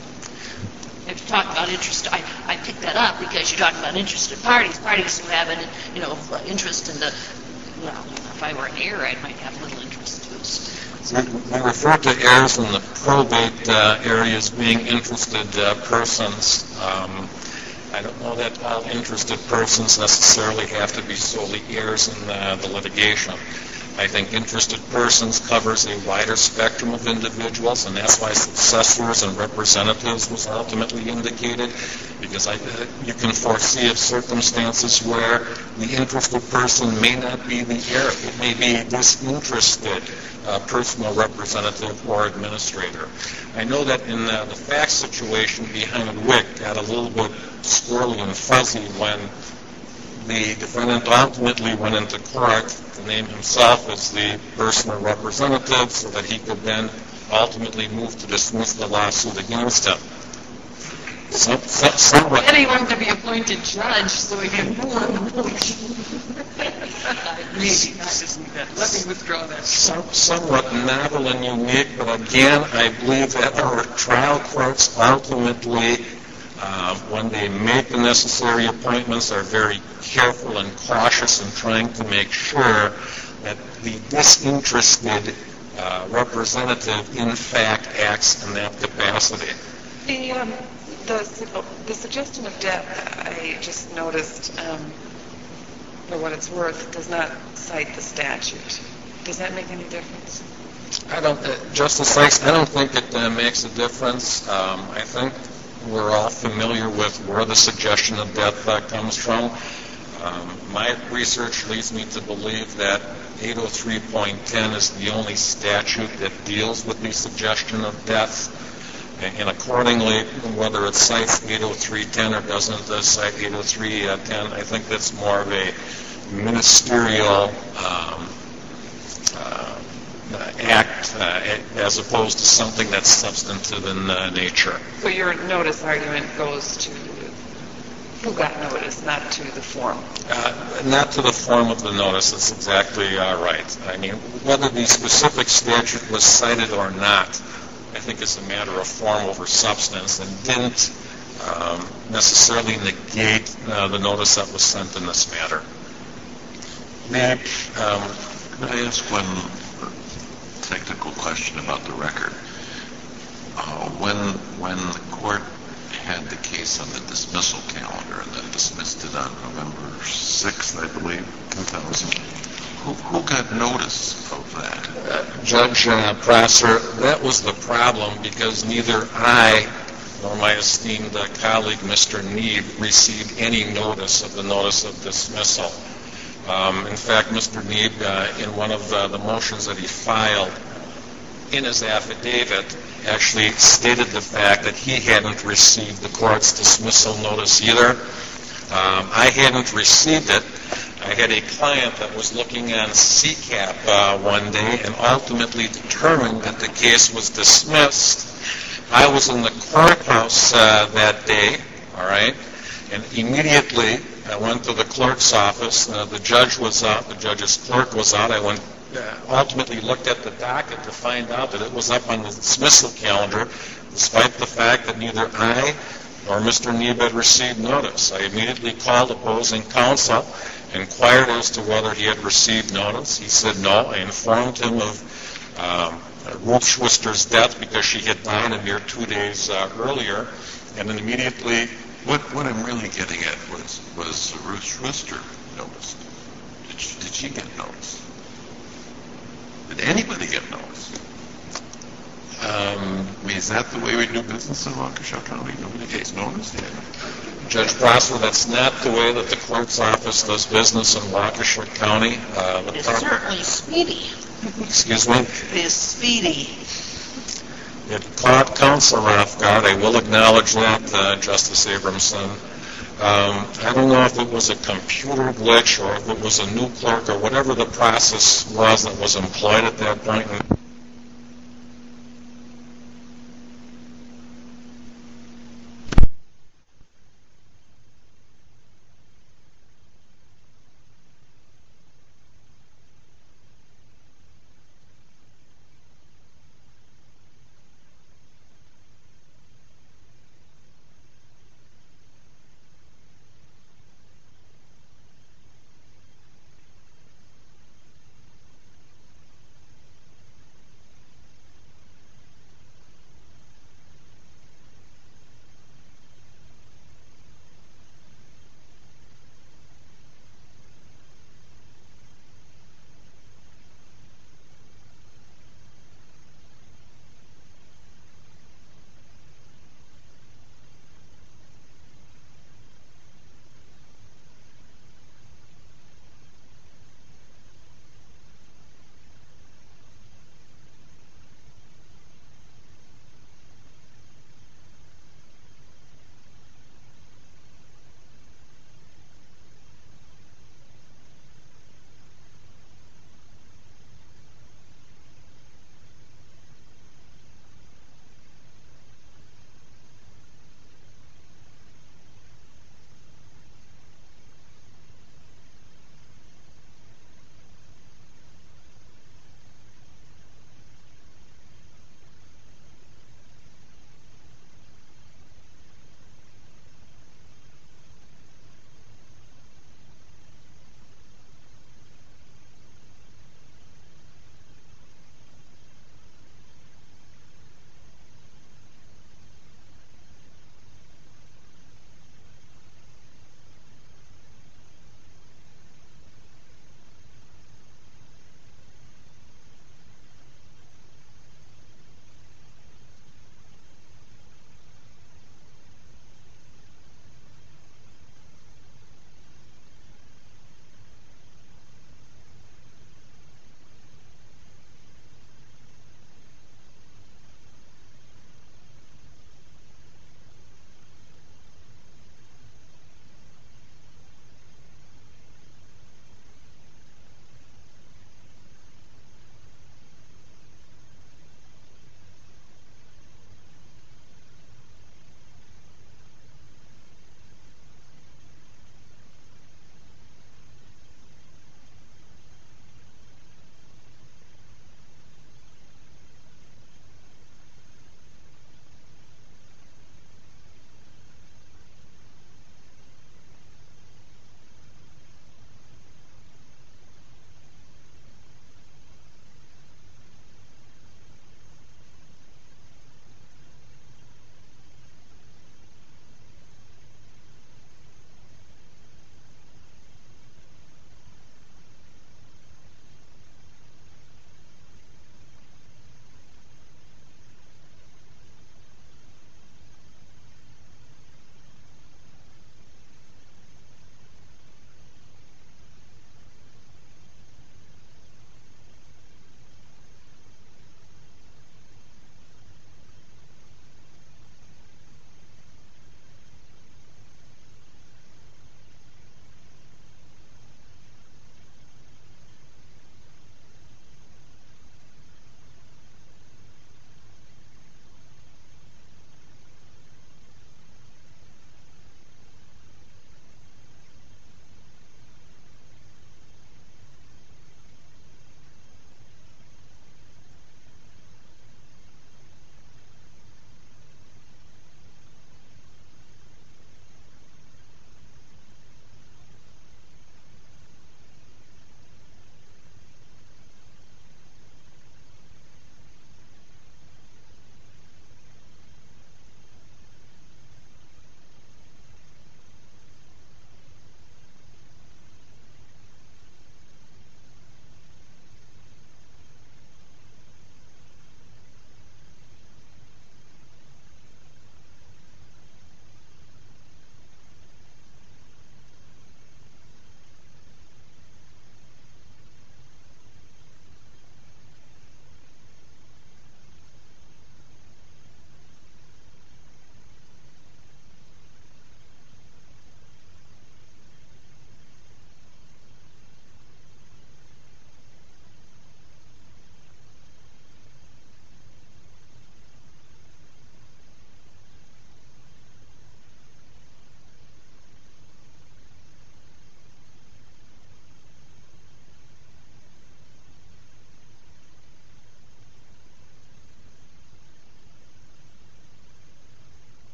If you talk about interest, I, I picked that up because you're talking about interested parties, parties who have an, you know, interest in the, well, if I were an heir, I might have a little interest too. So. We refer to heirs in the probate uh, area as being interested uh, persons. Um, I don't know that all interested persons necessarily have to be solely heirs in uh, the litigation. I think interested persons covers a wider spectrum of individuals, and that's why successors and representatives was ultimately indicated, because I, uh, you can foresee of circumstances where the interested person may not be the heir. It may be a disinterested uh, personal representative or administrator. I know that in uh, the fact situation behind Wick got a little bit squirrely and fuzzy when the defendant ultimately went into court to name himself as the personal representative so that he could then ultimately move to dismiss the lawsuit against him. Some, some, somewhat, Then he wanted to be appointed judge, so he can rule on the motion. Maybe, I just need that. Let me withdraw that. some, somewhat novel and unique, but again, I believe that our trial courts ultimately, uh, when they make the necessary appointments, are very careful and cautious in trying to make sure that the disinterested uh, representative in fact acts in that capacity. The, um, the, the suggestion of death, I just noticed, um, for what it's worth, does not cite the statute. Does that make any difference? I don't, uh, Justice Sykes, I don't think it uh, makes a difference. Um, I think we're all familiar with where the suggestion of death uh, comes from. Um, my research leads me to believe that eight oh three point ten is the only statute that deals with the suggestion of death. And accordingly, whether it cites eight oh three ten or doesn't uh, cite eight oh three ten, I think that's more of a ministerial um, uh, act uh, as opposed to something that's substantive in uh, nature. So your notice argument goes to who got notice, not to the form. Uh, not to the form of the notice. That's exactly uh, right. I mean, whether the specific statute was cited or not, I think it's a matter of form over substance, and didn't um, necessarily negate uh, the notice that was sent in this matter. May I, Um, could I ask one technical question about the record? Uh, when when the court had the case on the dismissal calendar and then dismissed it on November sixth, I believe, two thousand, who, who got notice of that? Uh, Judge uh, Prosser, that was the problem, because neither I nor my esteemed uh, colleague, Mister Neeb, received any notice of the notice of dismissal. Um, in fact, Mister Neeb, uh, in one of uh, the motions that he filed in his affidavit, actually stated the fact that he hadn't received the court's dismissal notice either. Um, I hadn't received it. I had a client that was looking on C CAP uh, one day and ultimately determined that the case was dismissed. I was in the courthouse uh, that day, all right, and immediately I went to the clerk's office. Uh, the judge was out. The judge's clerk was out. I went, uh, ultimately looked at the docket to find out that it was up on the dismissal calendar, despite the fact that neither I nor Mister Neeb had received notice. I immediately called opposing counsel, inquired as to whether he had received notice. He said no. I informed him of um, Ruth Schwister's death because she had died a mere two days uh, earlier, and then immediately... What, what I'm really getting at was, was Ruth Schwister noticed? Did she, did she get notice? Did anybody get notice? Um, I mean, is that the way we do business in Waukesha County? Nobody gets notice? Judge Prosser, that's not the way that the clerk's office does business in Waukesha County. Uh, the It's proper- certainly speedy. Excuse me? It is speedy. It caught counsel off guard. I will acknowledge that, uh, Justice Abramson. Um, I don't know if it was a computer glitch or if it was a new clerk or whatever the process was that was employed at that point.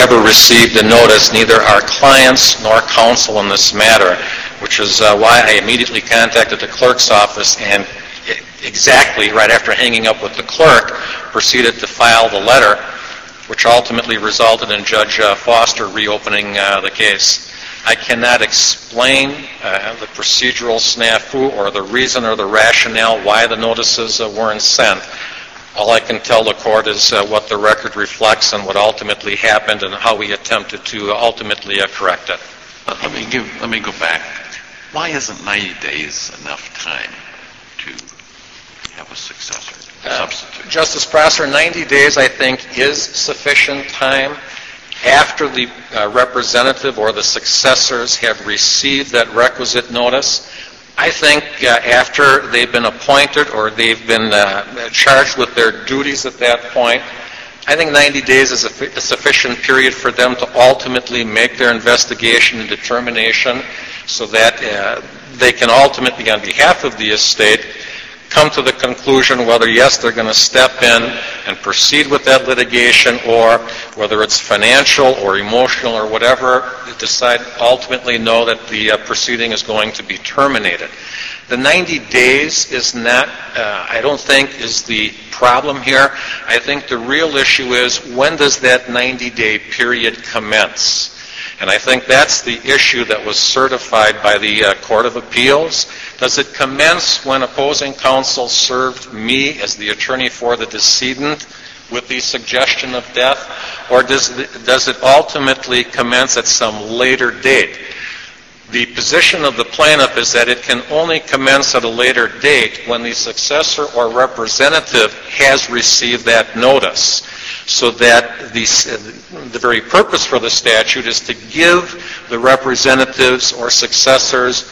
never received a notice, neither our clients nor counsel in this matter, which is uh, why I immediately contacted the clerk's office and exactly right after hanging up with the clerk, proceeded to file the letter, which ultimately resulted in Judge uh, Foster reopening uh, the case. I cannot explain uh, the procedural snafu or the reason or the rationale why the notices uh, weren't sent. All I can tell the court is uh, what the record reflects and what ultimately happened and how we attempted to ultimately uh, correct it. Let me give. Let me go back. Why isn't ninety days enough time to have a successor, a Uh, substitute? Justice Prosser, ninety days, I think, is sufficient time after the uh, representative or the successors have received that requisite notice. I think uh, after they've been appointed or they've been uh, charged with their duties at that point, I think ninety days is a, a sufficient period for them to ultimately make their investigation and determination so that uh, they can ultimately, on behalf of the estate, come to the conclusion whether, yes, they're going to step in and proceed with that litigation, or whether it's financial or emotional or whatever, decide ultimately know that the uh, proceeding is going to be terminated. The ninety days is not, uh, I don't think, is the problem here. I think the real issue is, when does that ninety-day period commence? And I think that's the issue that was certified by the uh, Court of Appeals. Does it commence when opposing counsel served me as the attorney for the decedent with the suggestion of death? Or does it, does it ultimately commence at some later date? The position of the plaintiff is that it can only commence at a later date when the successor or representative has received that notice. So that the, the very purpose for the statute is to give the representatives or successors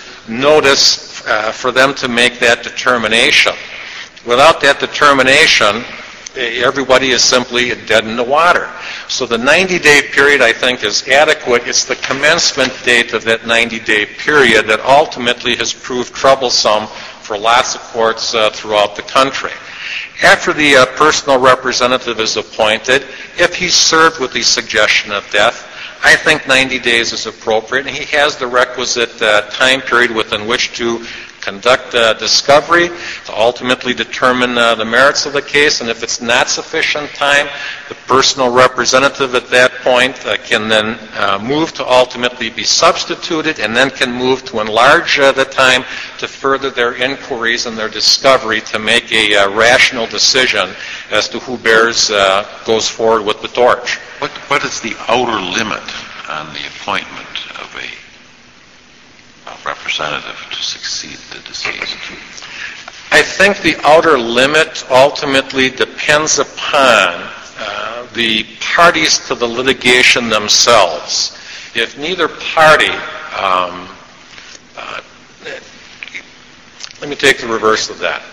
notice uh, for them to make that determination. Without that determination, everybody is simply dead in the water. So the ninety-day period, I think, is adequate. It's the commencement date of that ninety-day period that ultimately has proved troublesome for lots of courts uh, throughout the country. After the uh, personal representative is appointed, if he's served with the suggestion of death, I think ninety days is appropriate, and he has the requisite uh, time period within which to conduct uh, discovery, to ultimately determine uh, the merits of the case, and if it's not sufficient time, the personal representative at that point uh, can then uh, move to ultimately be substituted, and then can move to enlarge uh, the time to further their inquiries and their discovery to make a uh, rational decision as to who bears, uh, goes forward with the torch. What, what is the outer limit on the appointment of a, a representative to succeed the deceased? I think the outer limit ultimately depends upon uh, the parties to the litigation themselves. If neither party, um, uh, let me take the reverse of that.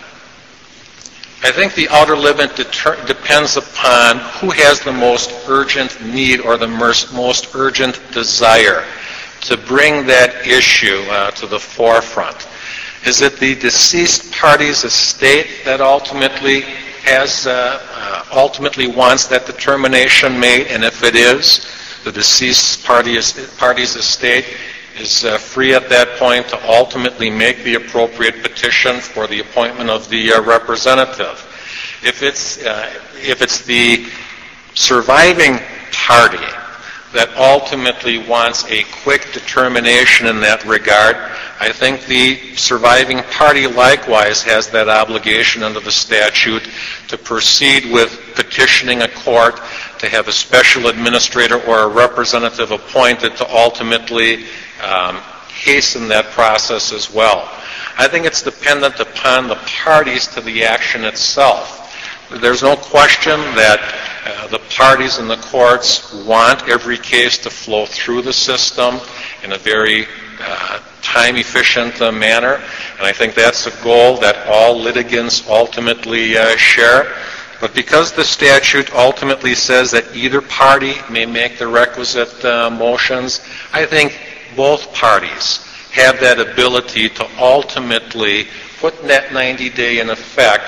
I think the outer limit deter- depends upon who has the most urgent need or the most, most urgent desire to bring that issue uh, to the forefront. Is it the deceased party's estate that ultimately has, uh, uh, ultimately wants that determination made? And if it is, the deceased party's, party's estate is uh, free at that point to ultimately make the appropriate petition for the appointment of the uh, representative. If it's, uh, if it's the surviving party that ultimately wants a quick determination in that regard, I think the surviving party likewise has that obligation under the statute to proceed with petitioning a court to have a special administrator or a representative appointed to ultimately um, hasten that process as well. I think it's dependent upon the parties to the action itself. There's no question that uh, the parties in the courts want every case to flow through the system in a very uh, time-efficient uh, manner, and I think that's a goal that all litigants ultimately uh, share. But because the statute ultimately says that either party may make the requisite uh, motions, I think both parties have that ability to ultimately put that ninety day in effect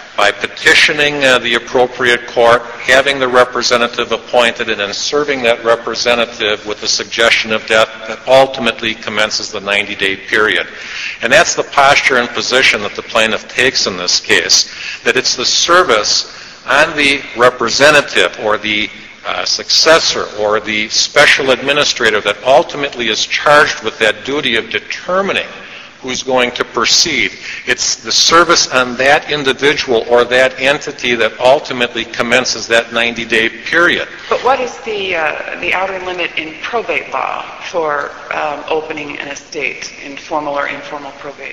by petitioning uh, the appropriate court, having the representative appointed, and then serving that representative with the suggestion of death that ultimately commences the ninety-day period. And that's the posture and position that the plaintiff takes in this case, that it's the service on the representative or the uh, successor or the special administrator that ultimately is charged with that duty of determining who's going to proceed. It's the service on that individual or that entity that ultimately commences that ninety-day period. But what is the uh, the outer limit in probate law for um, opening an estate in formal or informal probate?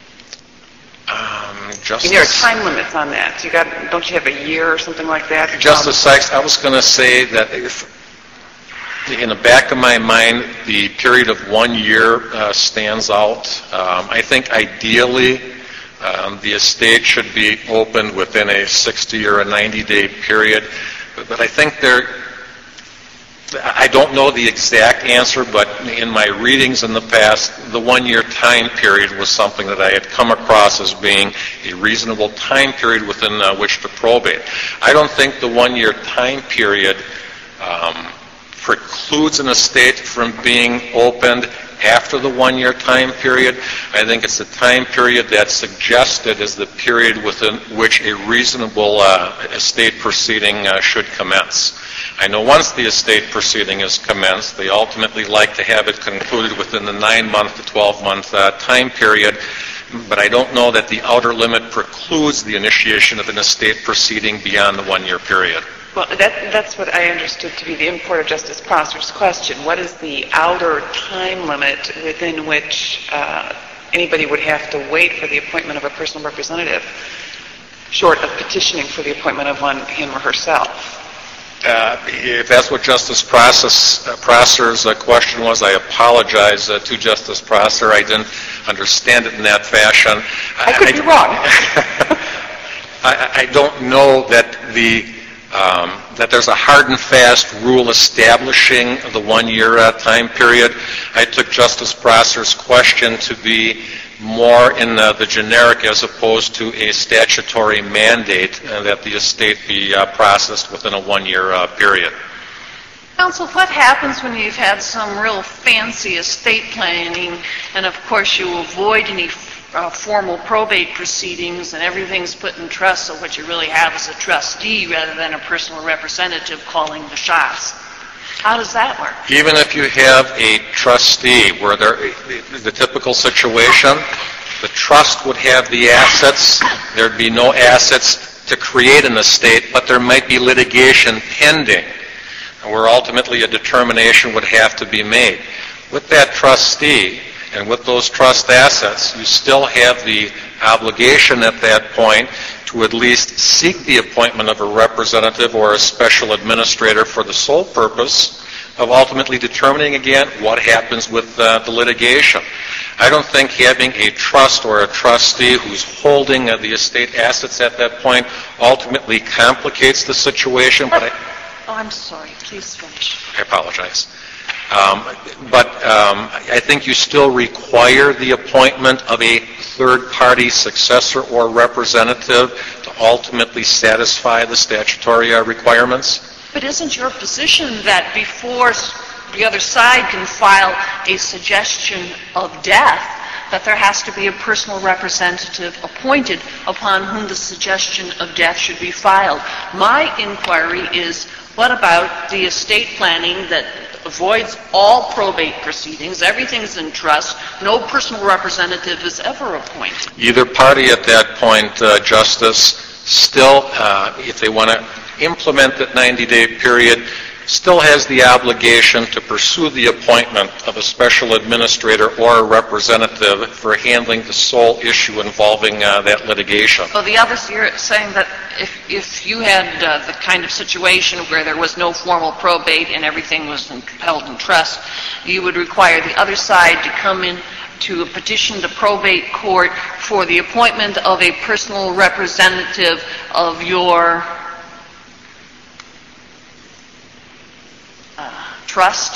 Um, Justice, And there are time limits on that. You got, don't you have a year or something like that? Justice Sykes, I was going to say that if, in the back of my mind, the period of one year uh, stands out. Um, I think ideally um, the estate should be opened within a sixty or a ninety-day period. But, but I think there, I don't know the exact answer, but in my readings in the past, the one-year time period was something that I had come across as being a reasonable time period within uh, which to probate. I don't think the one-year time period um, precludes an estate from being opened after the one-year time period. I think it's the time period that's suggested as the period within which a reasonable uh, estate proceeding uh, should commence. I know once the estate proceeding is commenced, they ultimately like to have it concluded within the nine-month to twelve-month uh, time period, but I don't know that the outer limit precludes the initiation of an estate proceeding beyond the one-year period. Well, that, that's what I understood to be the import of Justice Prosser's question. What is the outer time limit within which uh, anybody would have to wait for the appointment of a personal representative, short of petitioning for the appointment of one him or herself? Uh, if that's what Justice Prosser's, uh, Prosser's uh, question was, I apologize uh, to Justice Prosser. I didn't understand it in that fashion. I could I, be wrong. I, I don't know that the Um, that there's a hard and fast rule establishing the one-year uh, time period. I took Justice Prosser's question to be more in uh, the generic as opposed to a statutory mandate uh, that the estate be uh, processed within a one-year uh, period. Counsel, what happens when you've had some real fancy estate planning and, of course, you avoid any Uh, formal probate proceedings and everything's put in trust, so what you really have is a trustee rather than a personal representative calling the shots? How does that work? Even if you have a trustee where there, the typical situation, the trust would have the assets, there'd be no assets to create an estate, but there might be litigation pending where ultimately a determination would have to be made. With that trustee, and with those trust assets, you still have the obligation at that point to at least seek the appointment of a representative or a special administrator for the sole purpose of ultimately determining again what happens with uh, the litigation. I don't think having a trust or a trustee who's holding uh, the estate assets at that point ultimately complicates the situation. But I, oh, I'm sorry. Please finish. I apologize. Um, but um, I think you still require the appointment of a third-party successor or representative to ultimately satisfy the statutory uh, requirements. But isn't your position that before the other side can file a suggestion of death, that there has to be a personal representative appointed upon whom the suggestion of death should be filed? My inquiry is, what about the estate planning that avoids all probate proceedings, everything's in trust, no personal representative is ever appointed? Either party at that point, uh, Justice, still, uh, if they want to implement that ninety-day period, still has the obligation to pursue the appointment of a special administrator or a representative for handling the sole issue involving uh, that litigation. So the others, you're saying that if, if you had uh, the kind of situation where there was no formal probate and everything was in, held in trust, you would require the other side to come in to petition the probate court for the appointment of a personal representative of your trust?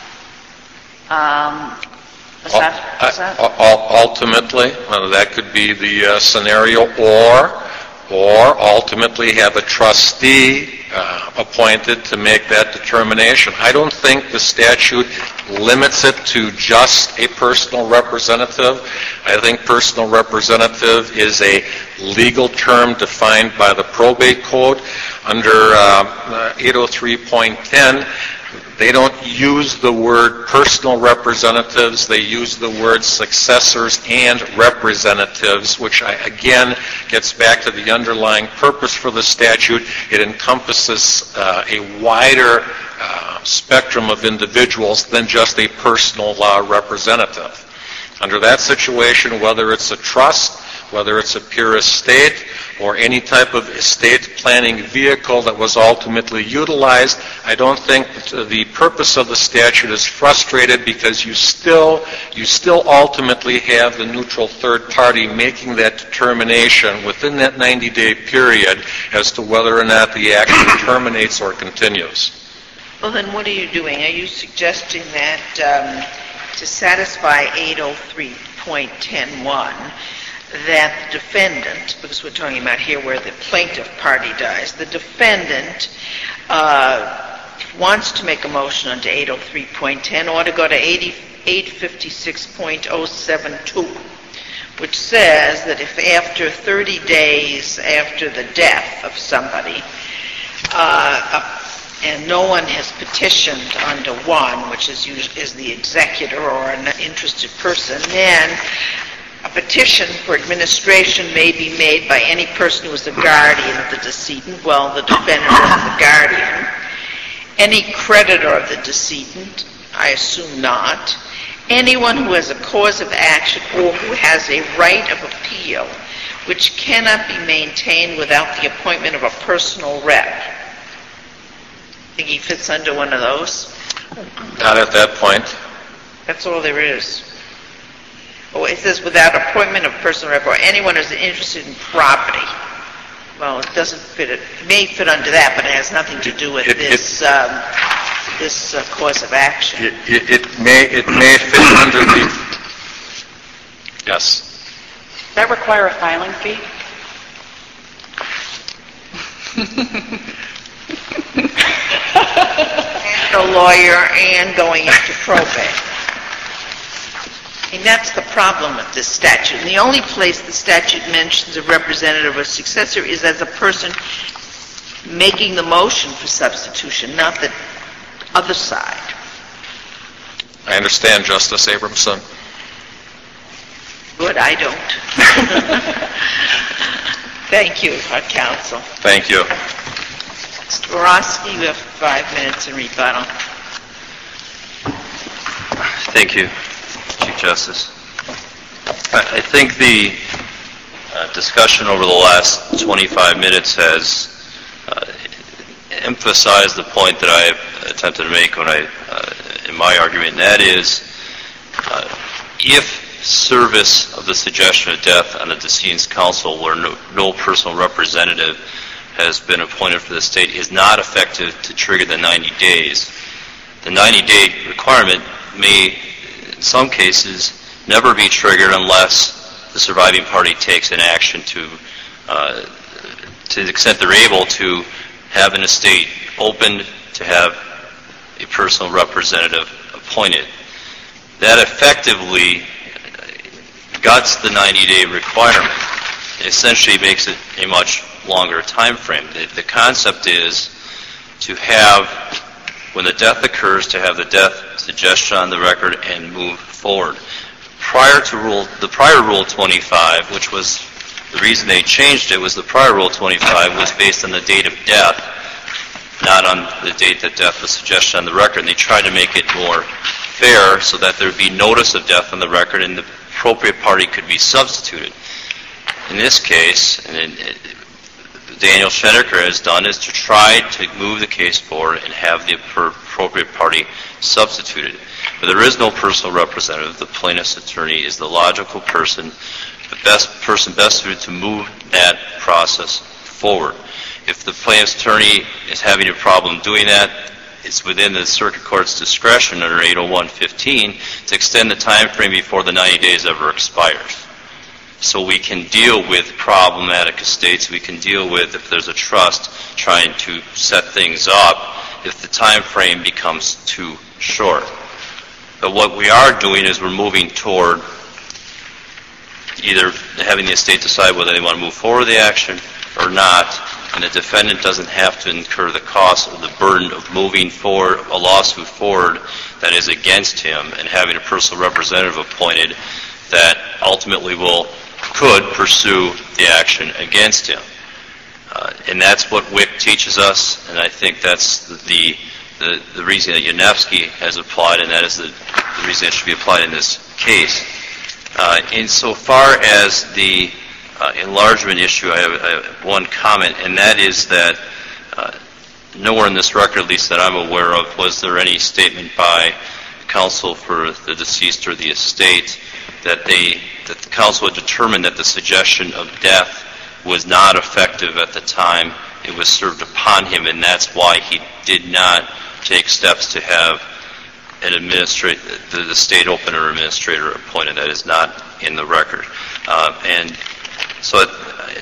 Um, is that, is that? Ultimately, uh, that could be the uh, scenario, or or ultimately have a trustee uh, appointed to make that determination. I don't think the statute limits it to just a personal representative. I think personal representative is a legal term defined by the probate code. Under uh, eight oh three point ten, they don't use the word personal representatives. They use the word successors and representatives, which I, again gets back to the underlying purpose for the statute. It encompasses uh, a wider uh, spectrum of individuals than just a personal uh, representative. Under that situation, whether it's a trust, whether it's a pure estate, or any type of estate planning vehicle that was ultimately utilized, I don't think that the purpose of the statute is frustrated, because you still you still ultimately have the neutral third party making that determination within that ninety-day period as to whether or not the action terminates or continues. Well, then what are you doing? Are you suggesting that um, to satisfy eight oh three point ten one, that the defendant, because we're talking about here where the plaintiff party dies, the defendant uh, wants to make a motion under eight oh three point ten or to go to eight fifty-six point oh seven two, which says that if after thirty days after the death of somebody, uh, and no one has petitioned under one, which is, usually, is the executor or an interested person, then a petition for administration may be made by any person who is a guardian of the decedent. Well, the defendant is the guardian. Any creditor of the decedent, I assume not. Anyone who has a cause of action or who has a right of appeal which cannot be maintained without the appointment of a personal rep. Think he fits under one of those? Not at that point. That's all there is. Oh, it says without appointment of personal rep or anyone who's interested in property. Well, it doesn't fit. It may fit under that, but it has nothing to do with it, this it, um, this uh, cause of action. It, it, it may it may fit under the. Yes. Does that require a filing fee? And a lawyer and going into probate. And that's the problem with this statute. And the only place the statute mentions a representative or successor is as a person making the motion for substitution, not the other side. I understand, Justice Abramson. Good, I don't. Thank you, our counsel. Thank you. Mister Borowski, you have five minutes in rebuttal. Thank you, Chief Justice. I think the uh, discussion over the last twenty-five minutes has uh, emphasized the point that I attempted to make when I, uh, in my argument, and that is, uh, if service of the suggestion of death on the decedent's counsel where no, no personal representative has been appointed for the state is not effective to trigger the ninety days, the ninety-day requirement may, in some cases, never be triggered unless the surviving party takes an action to, uh, to the extent they're able to have an estate opened to have a personal representative appointed. That effectively guts the ninety-day requirement. It essentially makes it a much longer time frame. The, the concept is to have, when the death occurs, to have the death suggestion on the record and move forward. Prior to rule, the prior Rule twenty-five, which was the reason they changed it, was the prior Rule twenty-five was based on the date of death, not on the date that death was suggested on the record. And they tried to make it more fair so that there would be notice of death on the record and the appropriate party could be substituted. In this case, and in, Daniel Schenecker has done is to try to move the case forward and have the appropriate party substituted. But there is no personal representative. The plaintiff's attorney is the logical person, the best person best suited to move that process forward. If the plaintiff's attorney is having a problem doing that, it's within the circuit court's discretion under eight oh one fifteen to extend the time frame before the ninety days ever expires. so we can deal with problematic estates. We can deal with, if there's a trust, trying to set things up if the time frame becomes too short. But what we are doing is we're moving toward either having the estate decide whether they want to move forward with the action or not, and the defendant doesn't have to incur the cost or the burden of moving forward a lawsuit forward that is against him and having a personal representative appointed that ultimately will could pursue the action against him. Uh, and that's what W I C teaches us, and I think that's the the, the reason that Yanefsky has applied, and that is the, the reason it should be applied in this case. Uh, insofar as the uh, enlargement issue, I have, I have one comment, and that is that uh, nowhere in this record, at least that I'm aware of, was there any statement by counsel for the deceased or the estate that they that the counsel had determined that the suggestion of death was not effective at the time it was served upon him, and that's why he did not take steps to have an administrator, the, the state opener administrator appointed. That is not in the record. Uh, and so, it,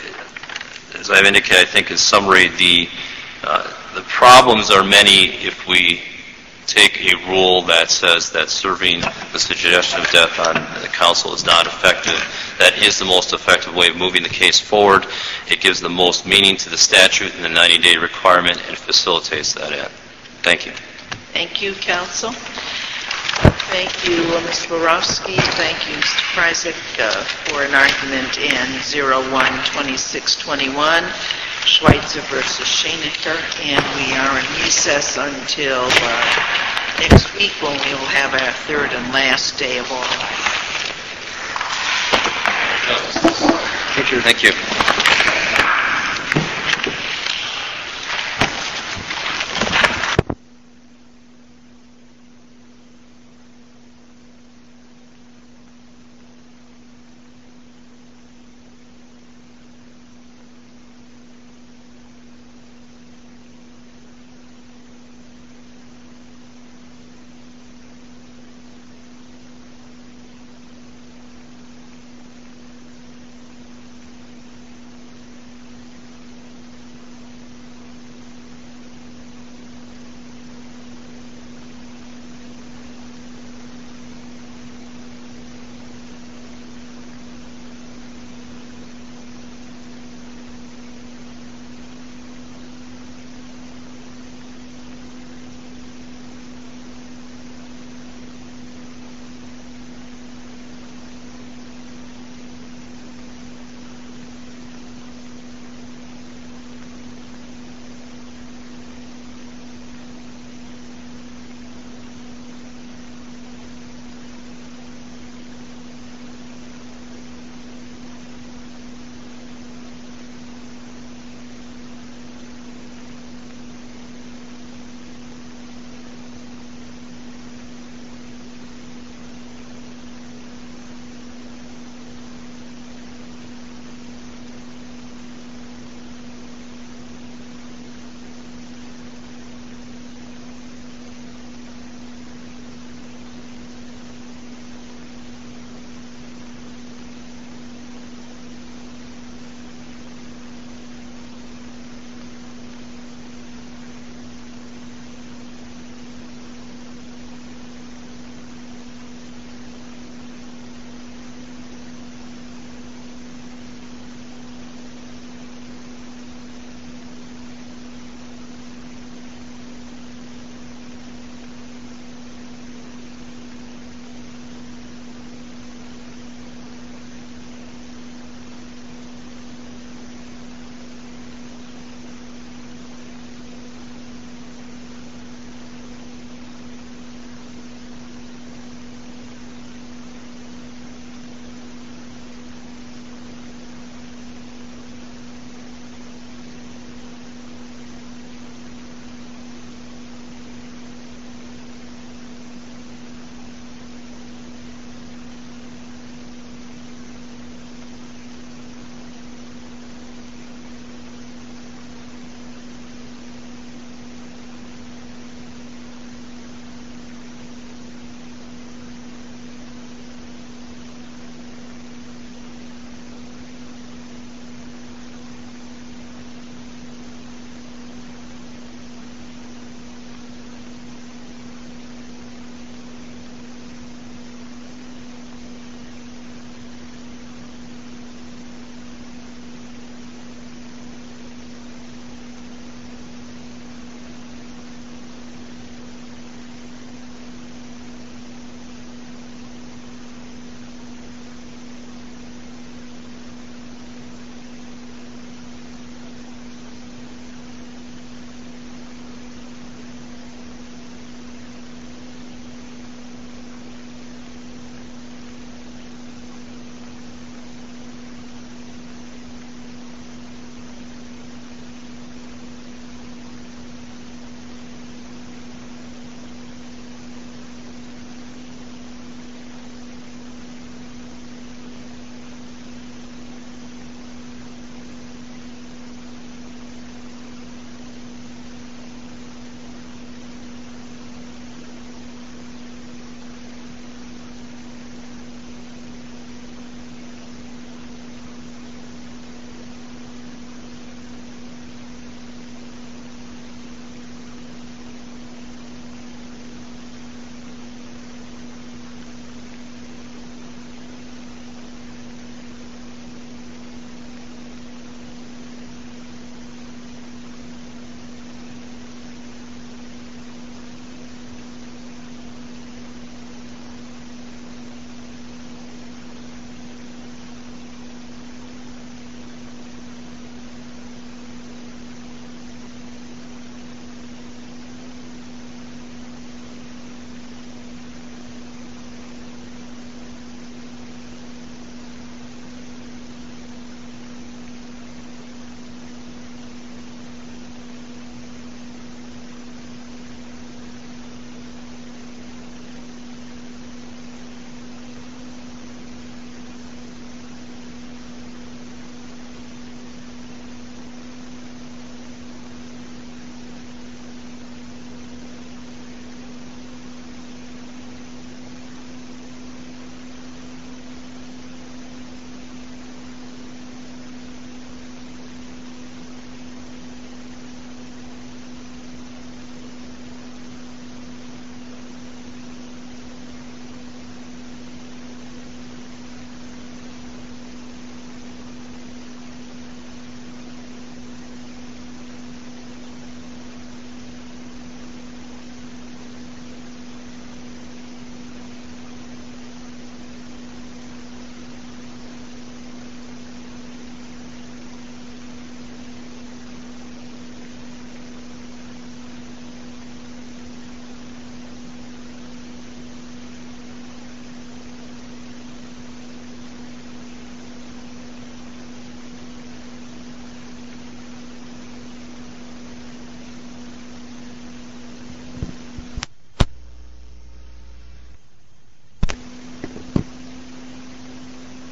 as I've indicated, I think in summary, the uh, the problems are many if we take a rule that says that serving the suggestion of death on the counsel is not effective. That is the most effective way of moving the case forward. It gives the most meaning to the statute and the ninety-day requirement and facilitates that end. Thank you. Thank you, counsel. Thank you, uh, Mister Borowski. Thank you, Mister Pryzik, uh, for an argument in zero one twenty-six twenty-one, Schweitzer versus Schoenecker, and we are in recess until uh, next week when we will have our third and last day of all. Thank you. Thank you.